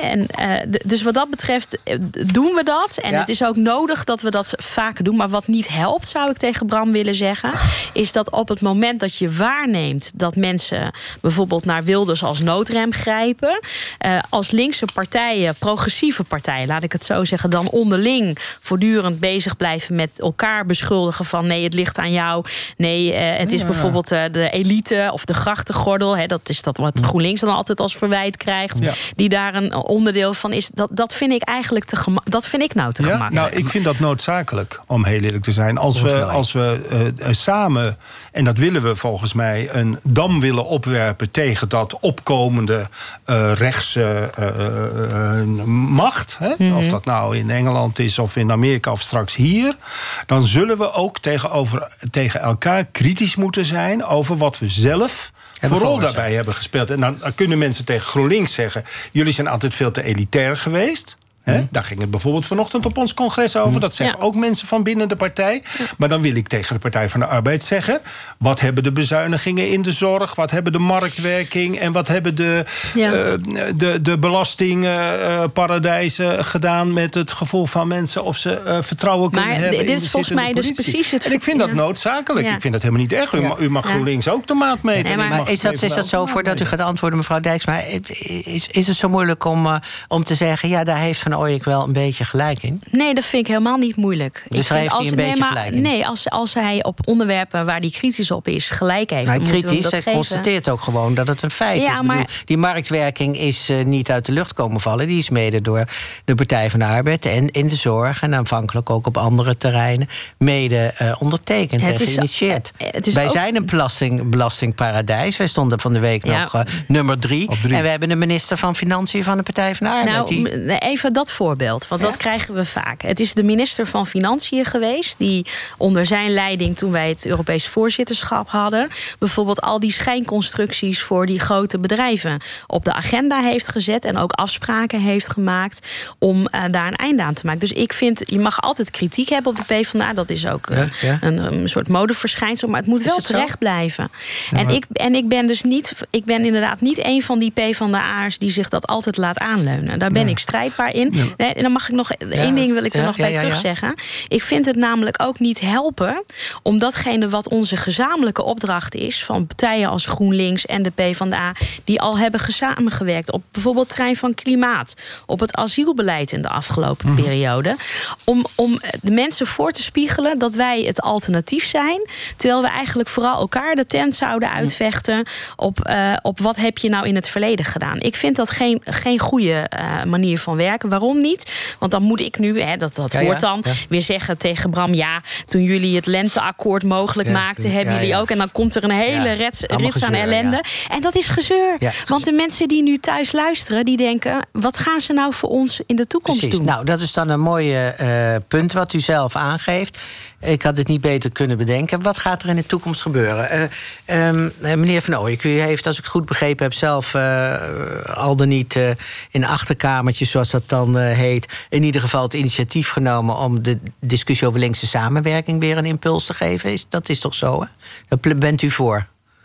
dus wat dat betreft doen we dat. En het is ook nodig dat we dat vaker doen. Maar wat niet helpt, zou ik tegen Bram willen zeggen, is dat op het moment dat je waarneemt dat mensen bijvoorbeeld naar Wilders als noodrem grijpen, als linkse partijen, progressieve partijen, laat ik het zo zeggen, dan onderling voortdurend bezig blijven met elkaar beschuldigen van nee, het ligt aan jou. Nee, het is bijvoorbeeld de elite of de grachtengordel. Dat is dat wat GroenLinks dan altijd als verwijt krijgt. Die daar een onderdeel van is. Dat vind ik eigenlijk te gemakkelijk. Nou, ik vind dat noodzakelijk, om heel eerlijk te zijn. Als we samen, en dat willen we volgens mij, een dam willen opwerpen tegen dat opkomende rechtse macht, of dat nou in Engeland is of in Amerika of straks hier, dan zullen we ook tegen elkaar kritisch moeten zijn over wat we zelf voor rol daarbij hebben gespeeld. En dan kunnen mensen tegen GroenLinks zeggen, jullie zijn altijd veel te elitair geweest. Daar ging het bijvoorbeeld vanochtend op ons congres over. Dat zeggen ook mensen van binnen de partij. Maar dan wil ik tegen de Partij van de Arbeid zeggen, wat hebben de bezuinigingen in de zorg, wat hebben de marktwerking en wat hebben de belastingparadijzen gedaan met het gevoel van mensen of ze vertrouwen kunnen hebben in de zittende politie. Maar dit is volgens mij dus precies het. En ik vind dat noodzakelijk. Ik vind dat helemaal niet erg. U mag GroenLinks ook de maat meten. Maar is dat zo, voordat u gaat antwoorden, mevrouw Dijksma, is het zo moeilijk om te zeggen, daar heeft Van Ooyek wel een beetje gelijk in? Nee, dat vind ik helemaal niet moeilijk. Dus hij heeft een beetje gelijk in? Nee, als hij op onderwerpen waar hij kritisch op is gelijk heeft... Nou, kritisch, hij constateert ook gewoon dat het een feit is. Maar die marktwerking is niet uit de lucht komen vallen. Die is mede door de Partij van de Arbeid en in de zorg... en aanvankelijk ook op andere terreinen mede ondertekend en geïnitieerd. Wij zijn een belastingparadijs. Wij stonden van de week nog nummer 3. En we hebben een minister van Financiën van de Partij van de Arbeid. Nou, even dat voorbeeld, want dat krijgen we vaak. Het is de minister van Financiën geweest... die onder zijn leiding, toen wij het Europees voorzitterschap hadden... bijvoorbeeld al die schijnconstructies voor die grote bedrijven... op de agenda heeft gezet en ook afspraken heeft gemaakt... om daar een einde aan te maken. Dus ik vind, je mag altijd kritiek hebben op de PvdA. Dat is ook een soort modeverschijnsel, maar het moet wel terecht blijven. Ja, en ik ben dus niet... Ik ben inderdaad niet een van die PvdA'ers die zich dat altijd laat aanleunen. Daar ben ik strijdbaar in. Ja. Nee, en dan mag ik nog één ding wil ik er nog bij terugzeggen. Ik vind het namelijk ook niet helpen om datgene wat onze gezamenlijke opdracht is van partijen als GroenLinks en de PvdA die al hebben samengewerkt op bijvoorbeeld het terrein van klimaat, op het asielbeleid in de afgelopen periode, om de mensen voor te spiegelen dat wij het alternatief zijn, terwijl we eigenlijk vooral elkaar de tent zouden uitvechten op wat heb je nou in het verleden gedaan. Ik vind dat geen goede manier van werken. Waarom niet? Want dan moet ik nu, dat hoort dan, weer zeggen tegen Bram, toen jullie het lenteakkoord mogelijk maakten, hebben jullie ook. En dan komt er een hele rits aan ellende. En dat is gezeur. Ja. Want de mensen die nu thuis luisteren, die denken, wat gaan ze nou voor ons in de toekomst doen? Nou, dat is dan een mooi punt wat u zelf aangeeft. Ik had het niet beter kunnen bedenken. Wat gaat er in de toekomst gebeuren? Meneer Van Ooyek, u heeft, als ik het goed begrepen heb, zelf al dan niet in achterkamertjes, zoals dat dan heet, in ieder geval het initiatief genomen om de discussie over linkse samenwerking weer een impuls te geven. Dat is toch zo, hè? Daar bent u voor?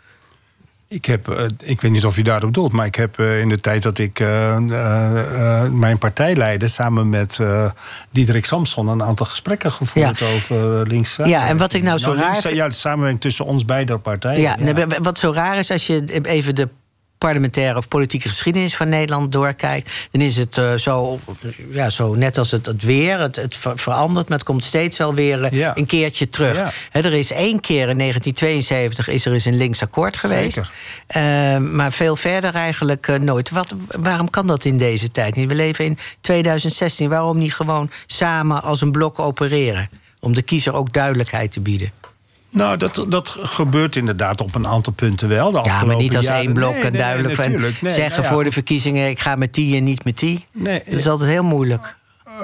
Ik weet niet of u daarop doelt, maar ik heb in de tijd dat ik mijn partij leidde, samen met Diederik Samson, een aantal gesprekken gevoerd over links. Ja, en wat ik nou zo raar vind, de samenwerking tussen ons beide partijen. Ja. Wat zo raar is, als je even de parlementaire of politieke geschiedenis van Nederland doorkijkt, dan is het zo net als het weer. Het verandert, maar het komt steeds wel weer een keertje terug. Ja. Er is 1 keer in 1972 is er eens een links akkoord geweest. Maar veel verder eigenlijk nooit. Waarom kan dat in deze tijd niet? We leven in 2016. Waarom niet gewoon samen als een blok opereren? Om de kiezer ook duidelijkheid te bieden. Nou, dat gebeurt inderdaad op een aantal punten wel. Ja, maar niet als één blok en duidelijk zeggen voor de verkiezingen, ik ga met die en niet met die. Nee, dat is altijd heel moeilijk.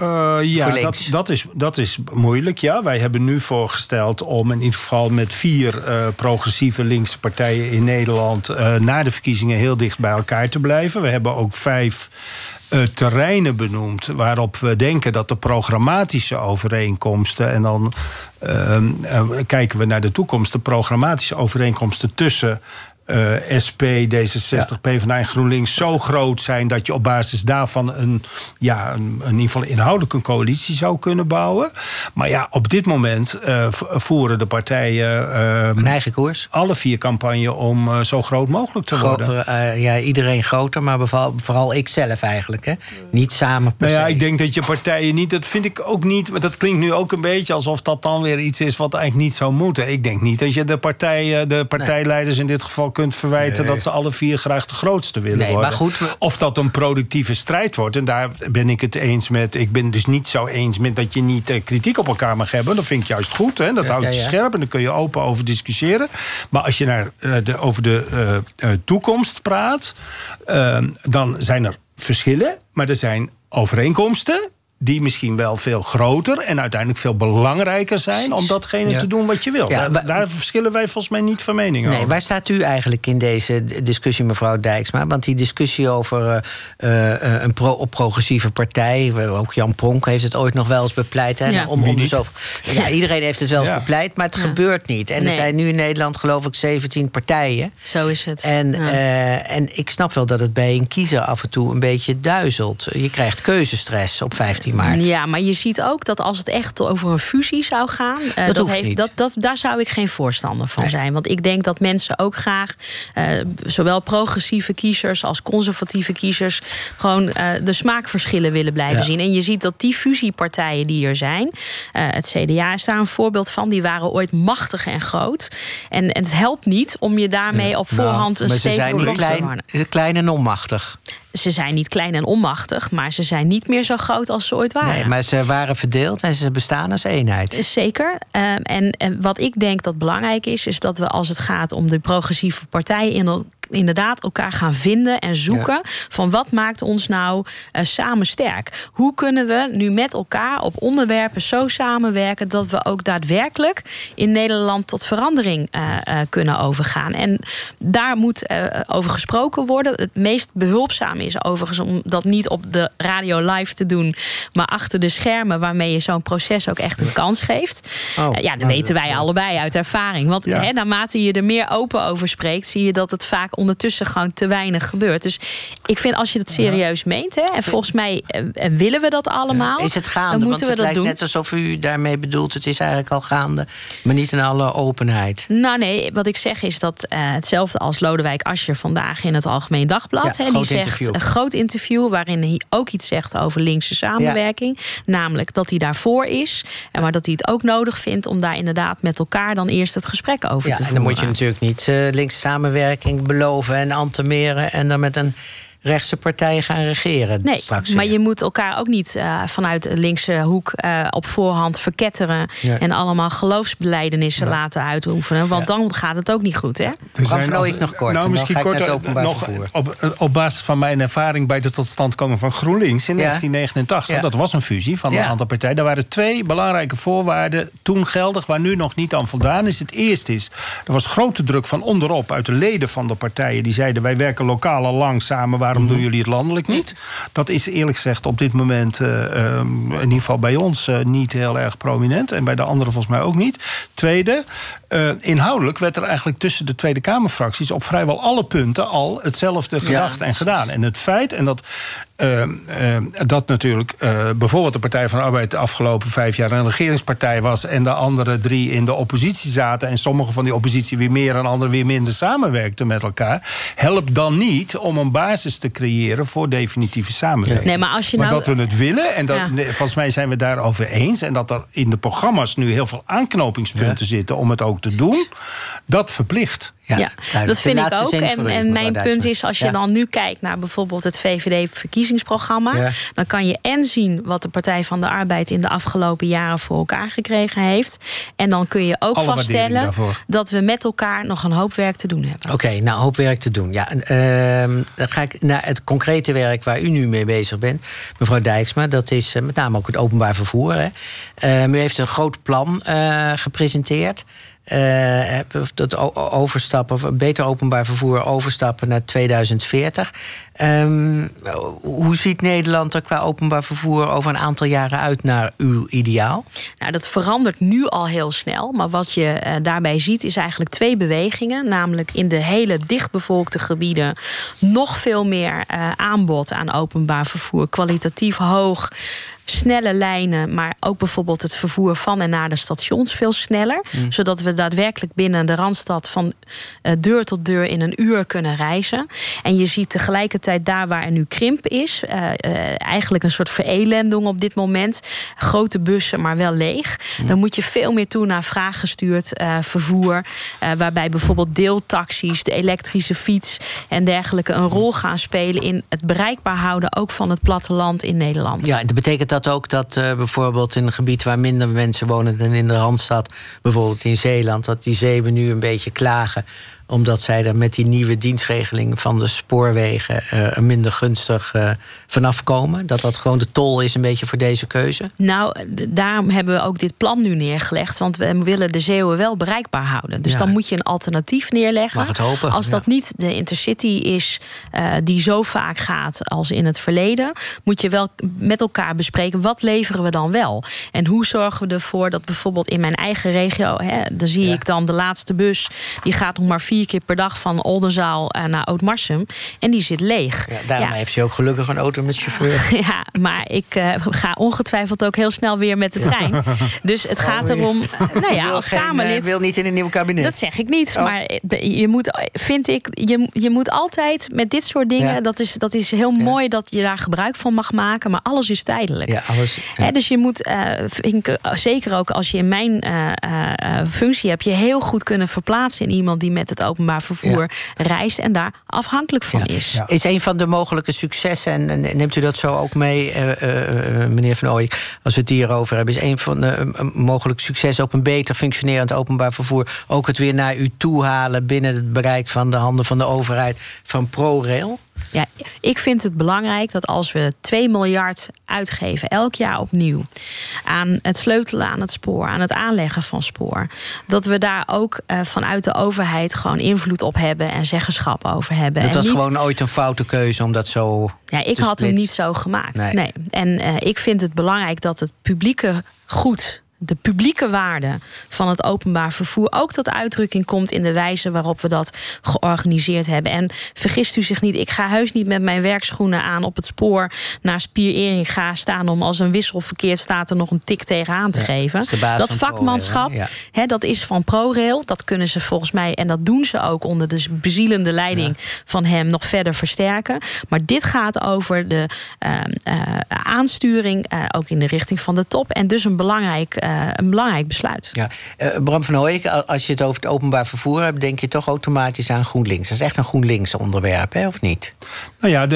Dat is moeilijk, ja. Wij hebben nu voorgesteld om in ieder geval met 4 progressieve linkse partijen in Nederland na de verkiezingen heel dicht bij elkaar te blijven. We hebben ook 5 terreinen benoemd waarop we denken dat de programmatische overeenkomsten, en dan kijken we naar de toekomst, de programmatische overeenkomsten tussen SP, D66, PvdA en GroenLinks zo groot zijn dat je op basis daarvan in ieder geval inhoudelijk een coalitie zou kunnen bouwen. Maar ja, op dit moment voeren de partijen een eigen koers. Alle 4 campagne om zo groot mogelijk te worden. Iedereen groter, maar vooral ik zelf eigenlijk. Hè? Niet samen per se. Ik denk dat je partijen niet, dat vind ik ook niet, maar dat klinkt nu ook een beetje alsof dat dan weer iets is wat eigenlijk niet zou moeten. Ik denk niet dat je de partijleiders in dit geval kunt verwijten dat ze alle 4 graag de grootste willen worden. Maar goed, of dat een productieve strijd wordt. En daar ben ik het eens met. Ik ben dus niet zo eens met dat je niet kritiek op elkaar mag hebben. Dat vind ik juist goed. Hè? Dat houdt je scherp en daar kun je open over discussiëren. Maar als je over de toekomst praat, dan zijn er verschillen, maar er zijn overeenkomsten die misschien wel veel groter en uiteindelijk veel belangrijker zijn om datgene te doen wat je wil. Ja, daar verschillen wij volgens mij niet van mening over. Nee, waar staat u eigenlijk in deze discussie, mevrouw Dijksma? Want die discussie over een progressieve partij, ook Jan Pronk heeft het ooit nog wel eens bepleit. Hè, iedereen heeft het wel eens bepleit, maar het gebeurt niet. En er zijn nu in Nederland geloof ik 17 partijen. Zo is het. En ik snap wel dat het bij een kiezer af en toe een beetje duizelt. Je krijgt keuzestress op 15 18 maart. Ja, maar je ziet ook dat als het echt over een fusie zou gaan... daar zou ik geen voorstander van zijn. Want ik denk dat mensen ook graag... zowel progressieve kiezers als conservatieve kiezers... gewoon de smaakverschillen willen blijven zien. En je ziet dat die fusiepartijen die er zijn... het CDA is daar een voorbeeld van. Die waren ooit machtig en groot. En het helpt niet om je daarmee op voorhand een stevige blok te worden. Ze zijn klein en onmachtig. Ze zijn niet klein en onmachtig, maar ze zijn niet meer zo groot als ze ooit waren. Nee, maar ze waren verdeeld en ze bestaan als eenheid. Zeker. En wat ik denk dat belangrijk is dat we als het gaat om de progressieve partijen inderdaad elkaar gaan vinden en zoeken van wat maakt ons nou samen sterk. Hoe kunnen we nu met elkaar op onderwerpen zo samenwerken dat we ook daadwerkelijk in Nederland tot verandering kunnen overgaan. En daar moet over gesproken worden. Het meest behulpzaam is overigens om dat niet op de radio live te doen, maar achter de schermen waarmee je zo'n proces ook echt een kans geeft. Dat weten wij allebei uit ervaring. Want naarmate je er meer open over spreekt, zie je dat het vaak ondertussen gewoon te weinig gebeurt. Dus ik vind als je dat serieus meent, en volgens mij willen we dat allemaal. Is het gaande? Want het lijkt net alsof u daarmee bedoelt, het is eigenlijk al gaande, maar niet in alle openheid. Nou nee, wat ik zeg is dat hetzelfde als Lodewijk Asscher vandaag in het Algemeen Dagblad. Die zegt een groot interview waarin hij ook iets zegt over linkse samenwerking. Namelijk dat hij daarvoor is, maar dat hij het ook nodig vindt om daar inderdaad met elkaar dan eerst het gesprek over te voeren. En dan moet je natuurlijk niet linkse samenwerking beloven en entameren en dan met een rechtse partijen gaan regeren. Nee, straks maar je moet elkaar ook niet vanuit de linkse hoek op voorhand verketteren en allemaal geloofsbelijdenissen laten uitoefenen. Want dan gaat het ook niet goed, hè? Ik nog kort. Nou, misschien kort op basis van mijn ervaring bij de totstandkoming van GroenLinks in 1989. Dat was een fusie van een aantal partijen. Daar waren 2 belangrijke voorwaarden toen geldig, waar nu nog niet aan voldaan is. Het eerste is, er was grote druk van onderop uit de leden van de partijen. Die zeiden, wij werken lokaal al lang samen. Waarom doen jullie het landelijk niet? Dat is eerlijk gezegd op dit moment, in ieder geval bij ons, niet heel erg prominent. En bij de anderen volgens mij ook niet. Tweede, inhoudelijk werd er eigenlijk tussen de Tweede Kamerfracties op vrijwel alle punten al hetzelfde gedacht en gedaan. En het feit, en dat natuurlijk bijvoorbeeld de Partij van de Arbeid de afgelopen 5 jaar een regeringspartij was en de andere 3 in de oppositie zaten en sommige van die oppositie weer meer en anderen weer minder samenwerkten met elkaar, helpt dan niet om een basis te creëren voor definitieve samenwerking. Nee, maar dat we het willen, en volgens mij zijn we daarover eens, en dat er in de programma's nu heel veel aanknopingspunten zitten om het ook te doen, dat verplicht. Dat vind ik ook. En mijn punt is, als je dan nu kijkt naar bijvoorbeeld het VVD-verkiezingsprogramma, dan kan je zien wat de Partij van de Arbeid in de afgelopen jaren voor elkaar gekregen heeft. En dan kun je ook vaststellen dat we met elkaar nog een hoop werk te doen hebben. Oké, een hoop werk te doen. Dan ga ik naar het concrete werk waar u nu mee bezig bent, mevrouw Dijksma. Dat is met name ook het openbaar vervoer. U heeft een groot plan gepresenteerd. Dat overstappen, beter openbaar vervoer overstappen naar 2040. Hoe ziet Nederland er qua openbaar vervoer over een aantal jaren uit naar uw ideaal? Nou, dat verandert nu al heel snel. Maar wat je daarbij ziet is eigenlijk 2 bewegingen. Namelijk in de hele dichtbevolkte gebieden nog veel meer aanbod aan openbaar vervoer. Kwalitatief hoog. Snelle lijnen, maar ook bijvoorbeeld het vervoer van en naar de stations veel sneller. Zodat we daadwerkelijk binnen de Randstad van deur tot deur in een uur kunnen reizen. En je ziet tegelijkertijd daar waar er nu krimp is, eigenlijk een soort verelending op dit moment. Grote bussen, maar wel leeg. Dan moet je veel meer toe naar vraaggestuurd vervoer. Waarbij bijvoorbeeld deeltaxis, de elektrische fiets en dergelijke een rol gaan spelen in het bereikbaar houden ook van het platteland in Nederland. Ja, dat betekent dat ook dat bijvoorbeeld in een gebied waar minder mensen wonen dan in de Randstad, bijvoorbeeld in Zeeland, dat die zeeën nu een beetje klagen omdat zij er met die nieuwe dienstregeling van de spoorwegen minder gunstig vanaf komen? Dat gewoon de tol is een beetje voor deze keuze? Nou, daarom hebben we ook dit plan nu neergelegd. Want we willen de Zeeuwen wel bereikbaar houden. Dus dan moet je een alternatief neerleggen. Mag het hopen. Als dat niet de Intercity is die zo vaak gaat als in het verleden, moet je wel met elkaar bespreken wat leveren we dan wel? En hoe zorgen we ervoor dat bijvoorbeeld in mijn eigen regio, daar zie ik dan de laatste bus, die gaat nog maar 4 4 keer per dag van Oldenzaal naar Oud-Marsum. En die zit leeg. Ja, daarom heeft hij ook gelukkig een auto met chauffeur. Ja, maar ik ga ongetwijfeld ook heel snel weer met de trein. Dus het gaat erom... als Kamerlid... wil niet in een nieuw kabinet. Dat zeg ik niet. Maar je moet, vind ik... Je moet altijd met dit soort dingen... Ja. Dat is heel mooi dat je daar gebruik van mag maken. Maar alles is tijdelijk. Ja, alles, ja. Dus je moet... zeker ook als je in mijn functie hebt... je heel goed kunnen verplaatsen in iemand... die met het openbaar vervoer reist... en daar afhankelijk van is. Ja. Is een van de mogelijke successen... en neemt u dat zo ook mee, meneer Van Ooyek... als we het hierover hebben... is een van de mogelijke successen... op een beter functionerend openbaar vervoer... ook het weer naar u toe halen... binnen het bereik van de handen van de overheid... van ProRail? Ja, ik vind het belangrijk dat als we 2 miljard uitgeven... elk jaar opnieuw aan het sleutelen aan het spoor... aan het aanleggen van spoor... dat we daar ook vanuit de overheid gewoon invloed op hebben... en zeggenschap over hebben. Dat was niet... gewoon ooit een foute keuze om dat zo Ja, ik had hem niet zo gemaakt. Nee. En ik vind het belangrijk dat het publieke goed... de publieke waarde van het openbaar vervoer... ook tot uitdrukking komt in de wijze waarop we dat georganiseerd hebben. En vergist u zich niet, ik ga heus niet met mijn werkschoenen aan... op het spoor naar Spier-Eringa staan... om als een wissel verkeerd staat er nog een tik tegenaan te geven. Dat vakmanschap, dat is van ProRail. Dat kunnen ze volgens mij, en dat doen ze ook... onder de bezielende leiding van hem nog verder versterken. Maar dit gaat over de aansturing... ook in de richting van de top. En dus een belangrijk besluit. Ja. Bram van Ooyek, als je het over het openbaar vervoer hebt... denk je toch automatisch aan GroenLinks. Dat is echt een GroenLinks onderwerp, hè, of niet? Nou ja,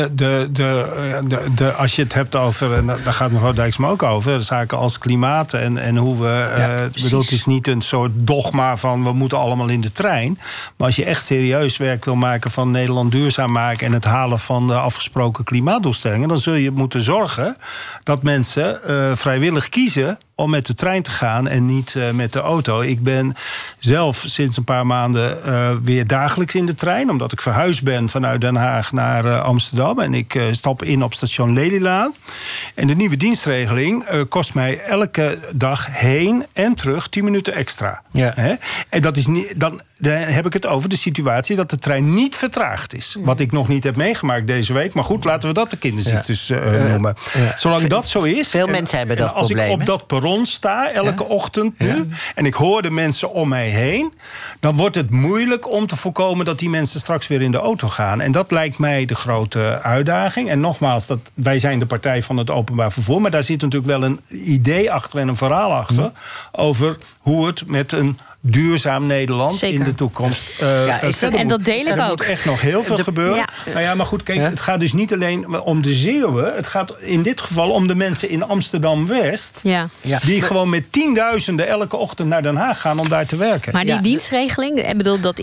als je het hebt over... en daar gaat mevrouw Dijksma ook over... zaken als klimaat en hoe we... bedoel, het is niet een soort dogma van... we moeten allemaal in de trein. Maar als je echt serieus werk wil maken... van Nederland duurzaam maken... en het halen van de afgesproken klimaatdoelstellingen... dan zul je moeten zorgen dat mensen vrijwillig kiezen... om met de trein te gaan en niet met de auto. Ik ben zelf sinds een paar maanden weer dagelijks in de trein... omdat ik verhuisd ben vanuit Den Haag naar Amsterdam. En ik stap in op station Lelylaan. En de nieuwe dienstregeling kost mij elke dag heen en terug 10 minuten extra. Ja. En dat is niet... Dan heb ik het over de situatie dat de trein niet vertraagd is. Wat ik nog niet heb meegemaakt deze week. Maar goed, laten we dat de kinderziektes noemen. Zolang dat zo is... Veel mensen hebben dat probleem. Als ik op dat perron sta, elke ochtend nu... en ik hoor de mensen om mij heen... dan wordt het moeilijk om te voorkomen... dat die mensen straks weer in de auto gaan. En dat lijkt mij de grote uitdaging. En nogmaals, wij zijn de partij van het openbaar vervoer... maar daar zit natuurlijk wel een idee achter en een verhaal achter... over hoe het met een duurzaam Nederland in de toekomst. En dat deel ik ook. Er moet echt nog heel veel gebeuren. Ja. Nou ja, maar goed, kijk, het gaat dus niet alleen om de Zeeuwen. Het gaat in dit geval om de mensen in Amsterdam-West... die gewoon met tienduizenden elke ochtend naar Den Haag gaan om daar te werken. Maar die dienstregeling, ik bedoel, dat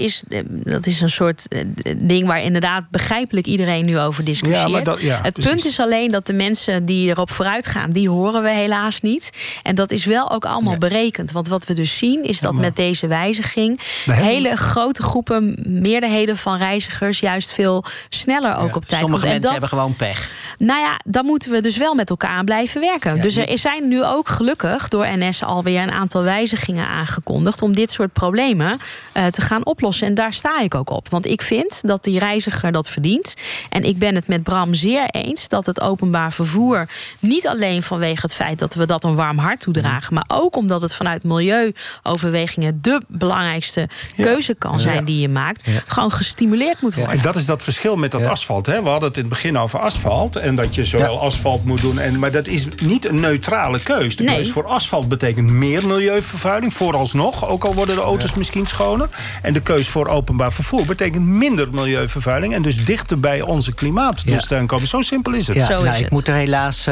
is een soort ding... waar inderdaad begrijpelijk iedereen nu over discussieert. Het punt is alleen dat de mensen die erop vooruit gaan... die horen we helaas niet. En dat is wel ook allemaal berekend. Want wat we dus zien is dat met deze wijziging... hele grote groepen, meerderheden van reizigers... juist veel sneller ook op tijd. Sommige mensen hebben gewoon pech. Nou ja, dan moeten we dus wel met elkaar aan blijven werken. Dus er zijn nu ook gelukkig door NS alweer een aantal wijzigingen aangekondigd... om dit soort problemen te gaan oplossen. En daar sta ik ook op. Want ik vind dat die reiziger dat verdient. En ik ben het met Bram zeer eens dat het openbaar vervoer... niet alleen vanwege het feit dat we dat een warm hart toedragen... maar ook omdat het vanuit milieuoverwegingen... de belangrijkste keuze kan zijn die je maakt... gewoon gestimuleerd moet worden. En dat is dat verschil met dat asfalt. Hè? We hadden het in het begin over asfalt... en dat je zowel asfalt moet doen... maar dat is niet een neutrale keus. De keus voor asfalt betekent meer milieuvervuiling... vooralsnog, ook al worden de auto's misschien schoner. En de keus voor openbaar vervoer betekent minder milieuvervuiling... en dus dichter bij onze klimaatdoelstelling komen. Zo simpel is het. Ik moet er helaas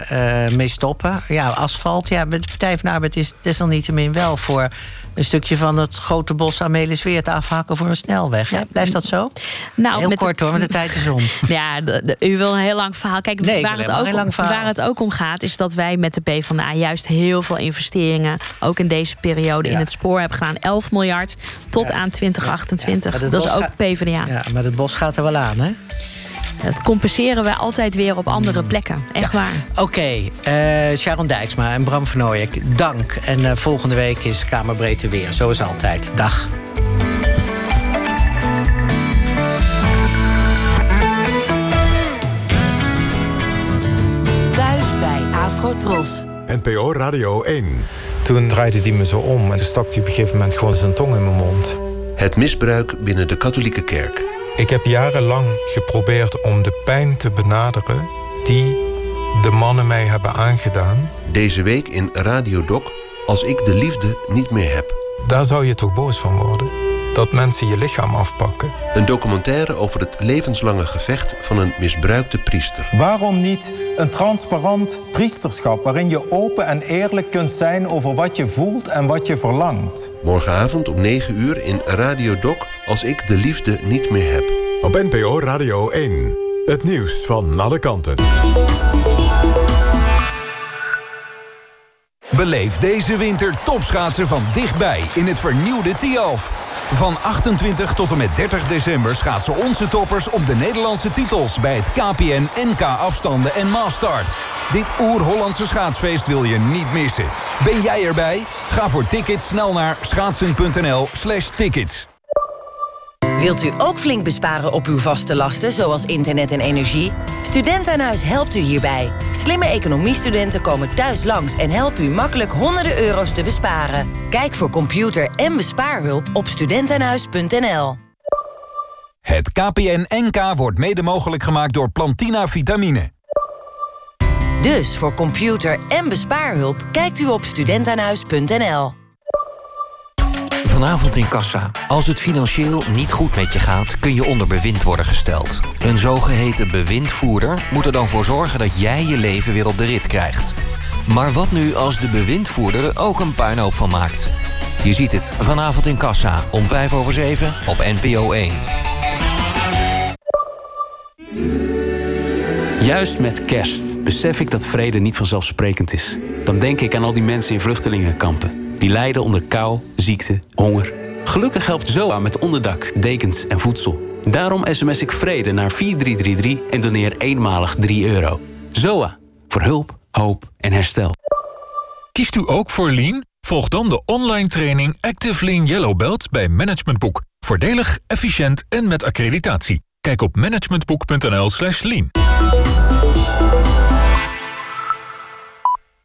mee stoppen. Ja, asfalt, de Partij van de Arbeid is desalniettemin wel voor... een stukje van het grote bos Amelisweert afhakken voor een snelweg. Ja, blijft dat zo? Nou, heel kort hoor, want de tijd is om. Ja, u wil een heel lang verhaal. Kijk, waar het ook om gaat... is dat wij met de PvdA juist heel veel investeringen... ook in deze periode in het spoor hebben gedaan. 11 miljard tot aan 2028. Dat is ook PvdA. Ja, maar het bos gaat er wel aan, hè? Dat compenseren we altijd weer op andere plekken. Echt waar. Oké, Sharon Dijksma en Bram van Ooyek, dank. En volgende week is Kamerbreedte weer, zoals altijd. Dag. Petros. NPO Radio 1. Toen draaide hij me zo om en toen stak hij op een gegeven moment gewoon zijn tong in mijn mond. Het misbruik binnen de katholieke kerk. Ik heb jarenlang geprobeerd om de pijn te benaderen die de mannen mij hebben aangedaan. Deze week in Radio Doc, Als ik de liefde niet meer heb. Daar zou je toch boos van worden? Dat mensen je lichaam afpakken. Een documentaire over het levenslange gevecht van een misbruikte priester. Waarom niet een transparant priesterschap waarin je open en eerlijk kunt zijn over wat je voelt en wat je verlangt? Morgenavond om 9 uur in Radio Doc, Als ik de liefde niet meer heb. Op NPO Radio 1. Het nieuws van alle kanten. Beleef deze winter topschaatsen van dichtbij in het vernieuwde Tialf. Van 28 tot en met 30 december schaatsen onze toppers op de Nederlandse titels bij het KPN NK afstanden en Maastart. Dit oer-Hollandse schaatsfeest wil je niet missen. Ben jij erbij? Ga voor tickets snel naar schaatsen.nl/tickets. Wilt u ook flink besparen op uw vaste lasten, zoals internet en energie? Studentenhuis helpt u hierbij. Slimme economiestudenten komen thuis langs en helpen u makkelijk honderden euro's te besparen. Kijk voor computer- en bespaarhulp op studentenhuis.nl. Het KPN NK wordt mede mogelijk gemaakt door Plantina Vitamine. Dus voor computer- en bespaarhulp kijkt u op studentenhuis.nl. Vanavond in Kassa. Als het financieel niet goed met je gaat, kun je onder bewind worden gesteld. Een zogeheten bewindvoerder moet er dan voor zorgen dat jij je leven weer op de rit krijgt. Maar wat nu als de bewindvoerder er ook een puinhoop van maakt? Je ziet het vanavond in Kassa om 7:05 op NPO 1. Juist met kerst besef ik dat vrede niet vanzelfsprekend is. Dan denk ik aan al die mensen in vluchtelingenkampen. Die lijden onder kou, ziekte, honger. Gelukkig helpt ZOA met onderdak, dekens en voedsel. Daarom sms ik vrede naar 4333 en doneer eenmalig €3. ZOA. Voor hulp, hoop en herstel. Kiest u ook voor Lean? Volg dan de online training Active Lean Yellow Belt bij Management Boek. Voordelig, efficiënt en met accreditatie. Kijk op managementboek.nl/lean.